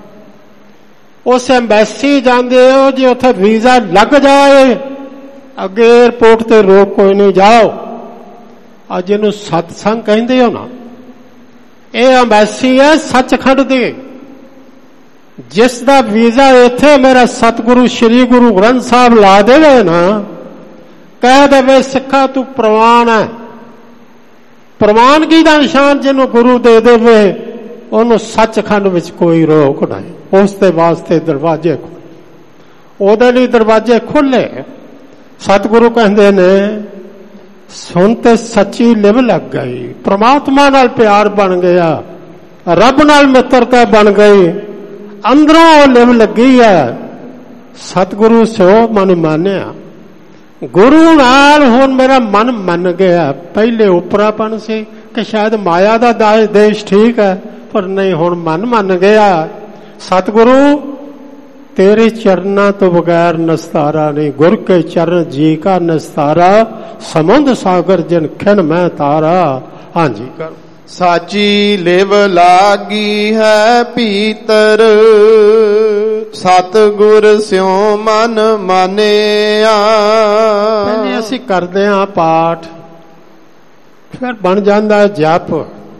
Speaker 2: ਉਸ ਐਮਬੈਸੀ ਜਾਂਦੇ ਹੋ, ਜੇ ਉੱਥੇ ਵੀਜ਼ਾ ਲੱਗ ਜਾਏ ਅੱਗੇ ਏਅਰਪੋਰਟ ਤੇ ਰੋਕ ਕੋਈ ਨਹੀਂ, ਜਾਓ। ਅੱਜ ਇਹਨੂੰ ਸਤਸੰਗ ਕਹਿੰਦੇ ਹੋ ਨਾ, ਇਹ ਐਮਬੈਸੀ ਹੈ ਸੱਚਖੰਡ ਦੀ। ਜਿਸ ਦਾ ਵੀਜ਼ਾ ਇੱਥੇ ਮੇਰਾ ਸਤਿਗੁਰੂ ਸ੍ਰੀ ਗੁਰੂ ਗ੍ਰੰਥ ਸਾਹਿਬ ਲਾ ਦੇਵੇ ਨਾ, ਕਹਿ ਦੇਵੇ ਸਿੱਖਾ ਤੂੰ ਪ੍ਰਵਾਨ ਹੈ, ਪ੍ਰਵਾਨਗੀ ਦਾ ਨਿਸ਼ਾਨ ਜਿਹਨੂੰ ਗੁਰੂ ਦੇ ਦੇਵੇ, ਉਹਨੂੰ ਸੱਚਖੰਡ ਵਿੱਚ ਕੋਈ ਰੋਕ ਨਹੀਂ। ਉਸ ਦੇ ਵਾਸਤੇ ਦਰਵਾਜ਼ੇ ਖੁੱਲੇ, ਉਹਦੇ ਲਈ ਦਰਵਾਜ਼ੇ ਖੁੱਲੇ। ਸਤਿਗੁਰੂ ਕਹਿੰਦੇ ਨੇ, ਸੁਣ ਤੇ ਸੱਚੀ ਲਿਵ ਲੱਗ ਗਈ, ਪ੍ਰਮਾਤਮਾ ਨਾਲ ਪਿਆਰ ਬਣ ਗਿਆ, ਰੱਬ ਨਾਲ ਮਿੱਤਰਤਾ ਬਣ ਗਈ, ਅੰਦਰੋਂ ਉਹ ਲਿਵ ਲੱਗੀ ਹੈ। ਸਤਿਗੁਰੂ ਸੋ ਮਨ ਮਾਨਿਆ, ਗੁਰੂ ਨਾਲ ਹੁਣ ਮੇਰਾ ਮਨ ਮੰਨ ਗਿਆ। ਪਹਿਲੇ ਉਪਰਾਪਣ ਸੀ ਕਿ ਸ਼ਾਇਦ ਮਾਇਆ ਦਾ ਦੇਸ਼ ਠੀਕ ਹੈ, ਪਰ ਨਹੀਂ, ਹੁਣ ਮਨ ਮੰਨ ਗਿਆ। ਸਤਿਗੁਰੂ ਤੇਰੇ ਚਰਨਾਂ ਤੋਂ ਬਗੈਰ ਨਸਤਾਰਾ ਨਹੀਂ, ਗੁਰ ਕੇ ਚਰਨ ਜੀ ਕਾ ਨਸਤਾਰਾ, ਸਮੁੰਦ ਸਾਗਰ ਜਿਨ ਖਿਨ ਮੈਂ ਤਾਰਾ। ਹਾਂਜੀ ਕਰ
Speaker 1: ਸਾਚੀ ਲਿਵ ਲਾਗੀ ਹੈ ਭੀਤਰ, ਸਤਿਗੁਰ ਸਿਉ ਮਨ ਮਾਨਿਆ।
Speaker 2: ਪਹਿਲੇ ਅਸੀਂ ਕਰਦੇ ਹਾਂ ਪਾਠ, ਫਿਰ ਬਣ ਜਾਂਦਾ ਜਪ।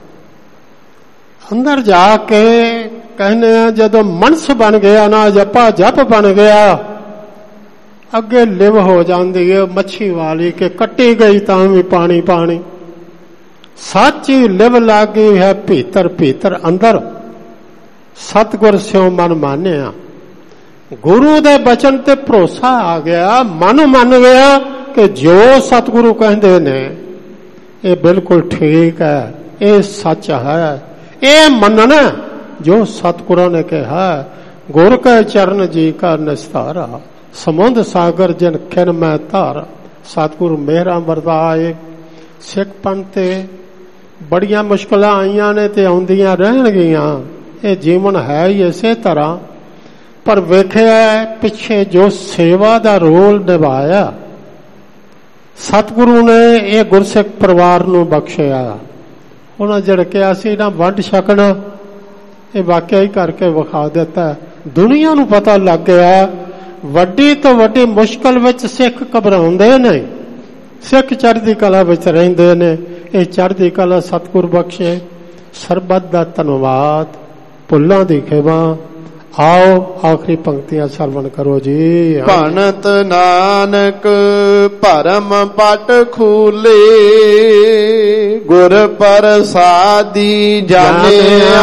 Speaker 2: ਅੰਦਰ ਜਾ ਕੇ ਕਹਿੰਦੇ ਆ ਜਦੋਂ ਮਨਸ ਬਣ ਗਿਆ ਨਾ, ਜਪਾ ਜਪ ਬਣ ਗਿਆ, ਅੱਗੇ ਲਿਵ ਹੋ ਜਾਂਦੀ ਹੈ ਮੱਛੀ ਵਾਲੀ ਕਿ ਕੱਟੀ ਗਈ ਤਾਂ ਵੀ ਪਾਣੀ ਪਾਣੀ। ਸਾਚੀ ਲਿਵ ਲਾਗੀ ਹੈ ਭੀਤਰ ਭੀਤਰ ਅੰਦਰ, ਸਤਿਗੁਰ ਸਿਉ ਮਨ ਮਾਨਿਆ। ਗੁਰੂ ਦੇ ਬਚਨ ਤੇ ਭਰੋਸਾ ਆ ਗਿਆ, ਮਨ ਮੰਨ ਗਿਆ ਕਿ ਜੋ ਸਤਿਗੁਰੂ ਕਹਿੰਦੇ ਨੇ ਇਹ ਬਿਲਕੁਲ ਠੀਕ ਹੈ, ਇਹ ਸੱਚ ਹੈ। ਇਹ ਮੰਨਣਾ ਜੋ ਸਤਿਗੁਰਾਂ ਨੇ ਕਿਹਾ। ਗੁਰ ਕੈ ਚਰਨ ਜੀ ਕਾ ਨਿਸਤਾਰਾ, ਸਮੁੰਦ ਸਾਗਰ ਜਿਨ ਖਿਨ ਮੈਂ ਧਾਰਾ। ਸਤਿਗੁਰੂ ਮਿਹਰਾਂ ਵਰਤਾਏ। ਸਿੱਖ ਪੰਥ ਤੇ ਬੜੀਆਂ ਮੁਸ਼ਕਲਾਂ ਆਈਆਂ ਨੇ ਤੇ ਆਉਂਦੀਆਂ ਰਹਿਣਗੀਆਂ, ਇਹ ਜੀਵਨ ਹੈ ਹੀ ਇਸੇ ਤਰ੍ਹਾਂ। ਪਰ ਵੇਖਿਆ ਪਿੱਛੇ ਜੋ ਸੇਵਾ ਦਾ ਰੋਲ ਨਿਭਾਇਆ ਸਤਿਗੁਰੂ ਨੇ, ਇਹ ਗੁਰਸਿੱਖ ਪਰਿਵਾਰ ਨੂੰ ਬਖਸ਼ਿਆ। ਉਹਨਾਂ ਜਿਹੜਾ ਕਿਹਾ ਸੀ ਨਾ ਵੰਡ ਛਕਣਾ, ਇਹ ਵਾਕਿਆ ਹੀ ਕਰਕੇ ਵਿਖਾ ਦਿੱਤਾ। ਦੁਨੀਆ ਨੂੰ ਪਤਾ ਲੱਗ ਗਿਆ ਵੱਡੀ ਤੋਂ ਵੱਡੀ ਮੁਸ਼ਕਲ ਵਿੱਚ ਸਿੱਖ ਘਬਰਾਉਂਦੇ ਨੇ, ਸਿੱਖ ਚੜ੍ਹਦੀ ਕਲਾ ਵਿੱਚ ਰਹਿੰਦੇ ਨੇ। ਇਹ ਚੜ੍ਹਦੀ ਕਲਾ ਸਤਿਗੁਰ ਬਖਸ਼ੇ। ਸਰਬੱਤ ਦਾ ਧੰਨਵਾਦ, ਭੁੱਲਾਂ ਦੀ ਖਿਮਾ। ਆਓ ਆਖਰੀ ਪੰਕਤੀਆਂ ਸਰਵਣ ਕਰੋ ਜੀ।
Speaker 1: ਭਣਤ ਨਾਨਕ ਭਰਮ ਪਟ ਖੂਲੇ, ਗੁਰ ਪ੍ਰਸਾਦੀ ਜਾਣਿਆ।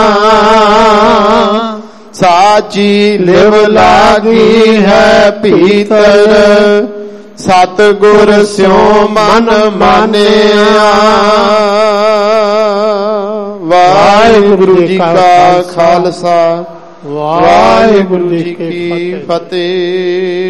Speaker 1: ਸਾਚੀ ਲਿਵ ਲਾਗੀ ਹੈ ਭੀਤਰ, ਸਤਿਗੁਰ ਸਿਉ ਮਨ ਮਾਨਿਆ। ਵਾਹਿਗੁਰੂ ਜੀ ਕਾ ਖਾਲਸਾ, ਵਾਹਿਗੁਰੂ ਜੀ ਕੀ ਫਤਿਹ।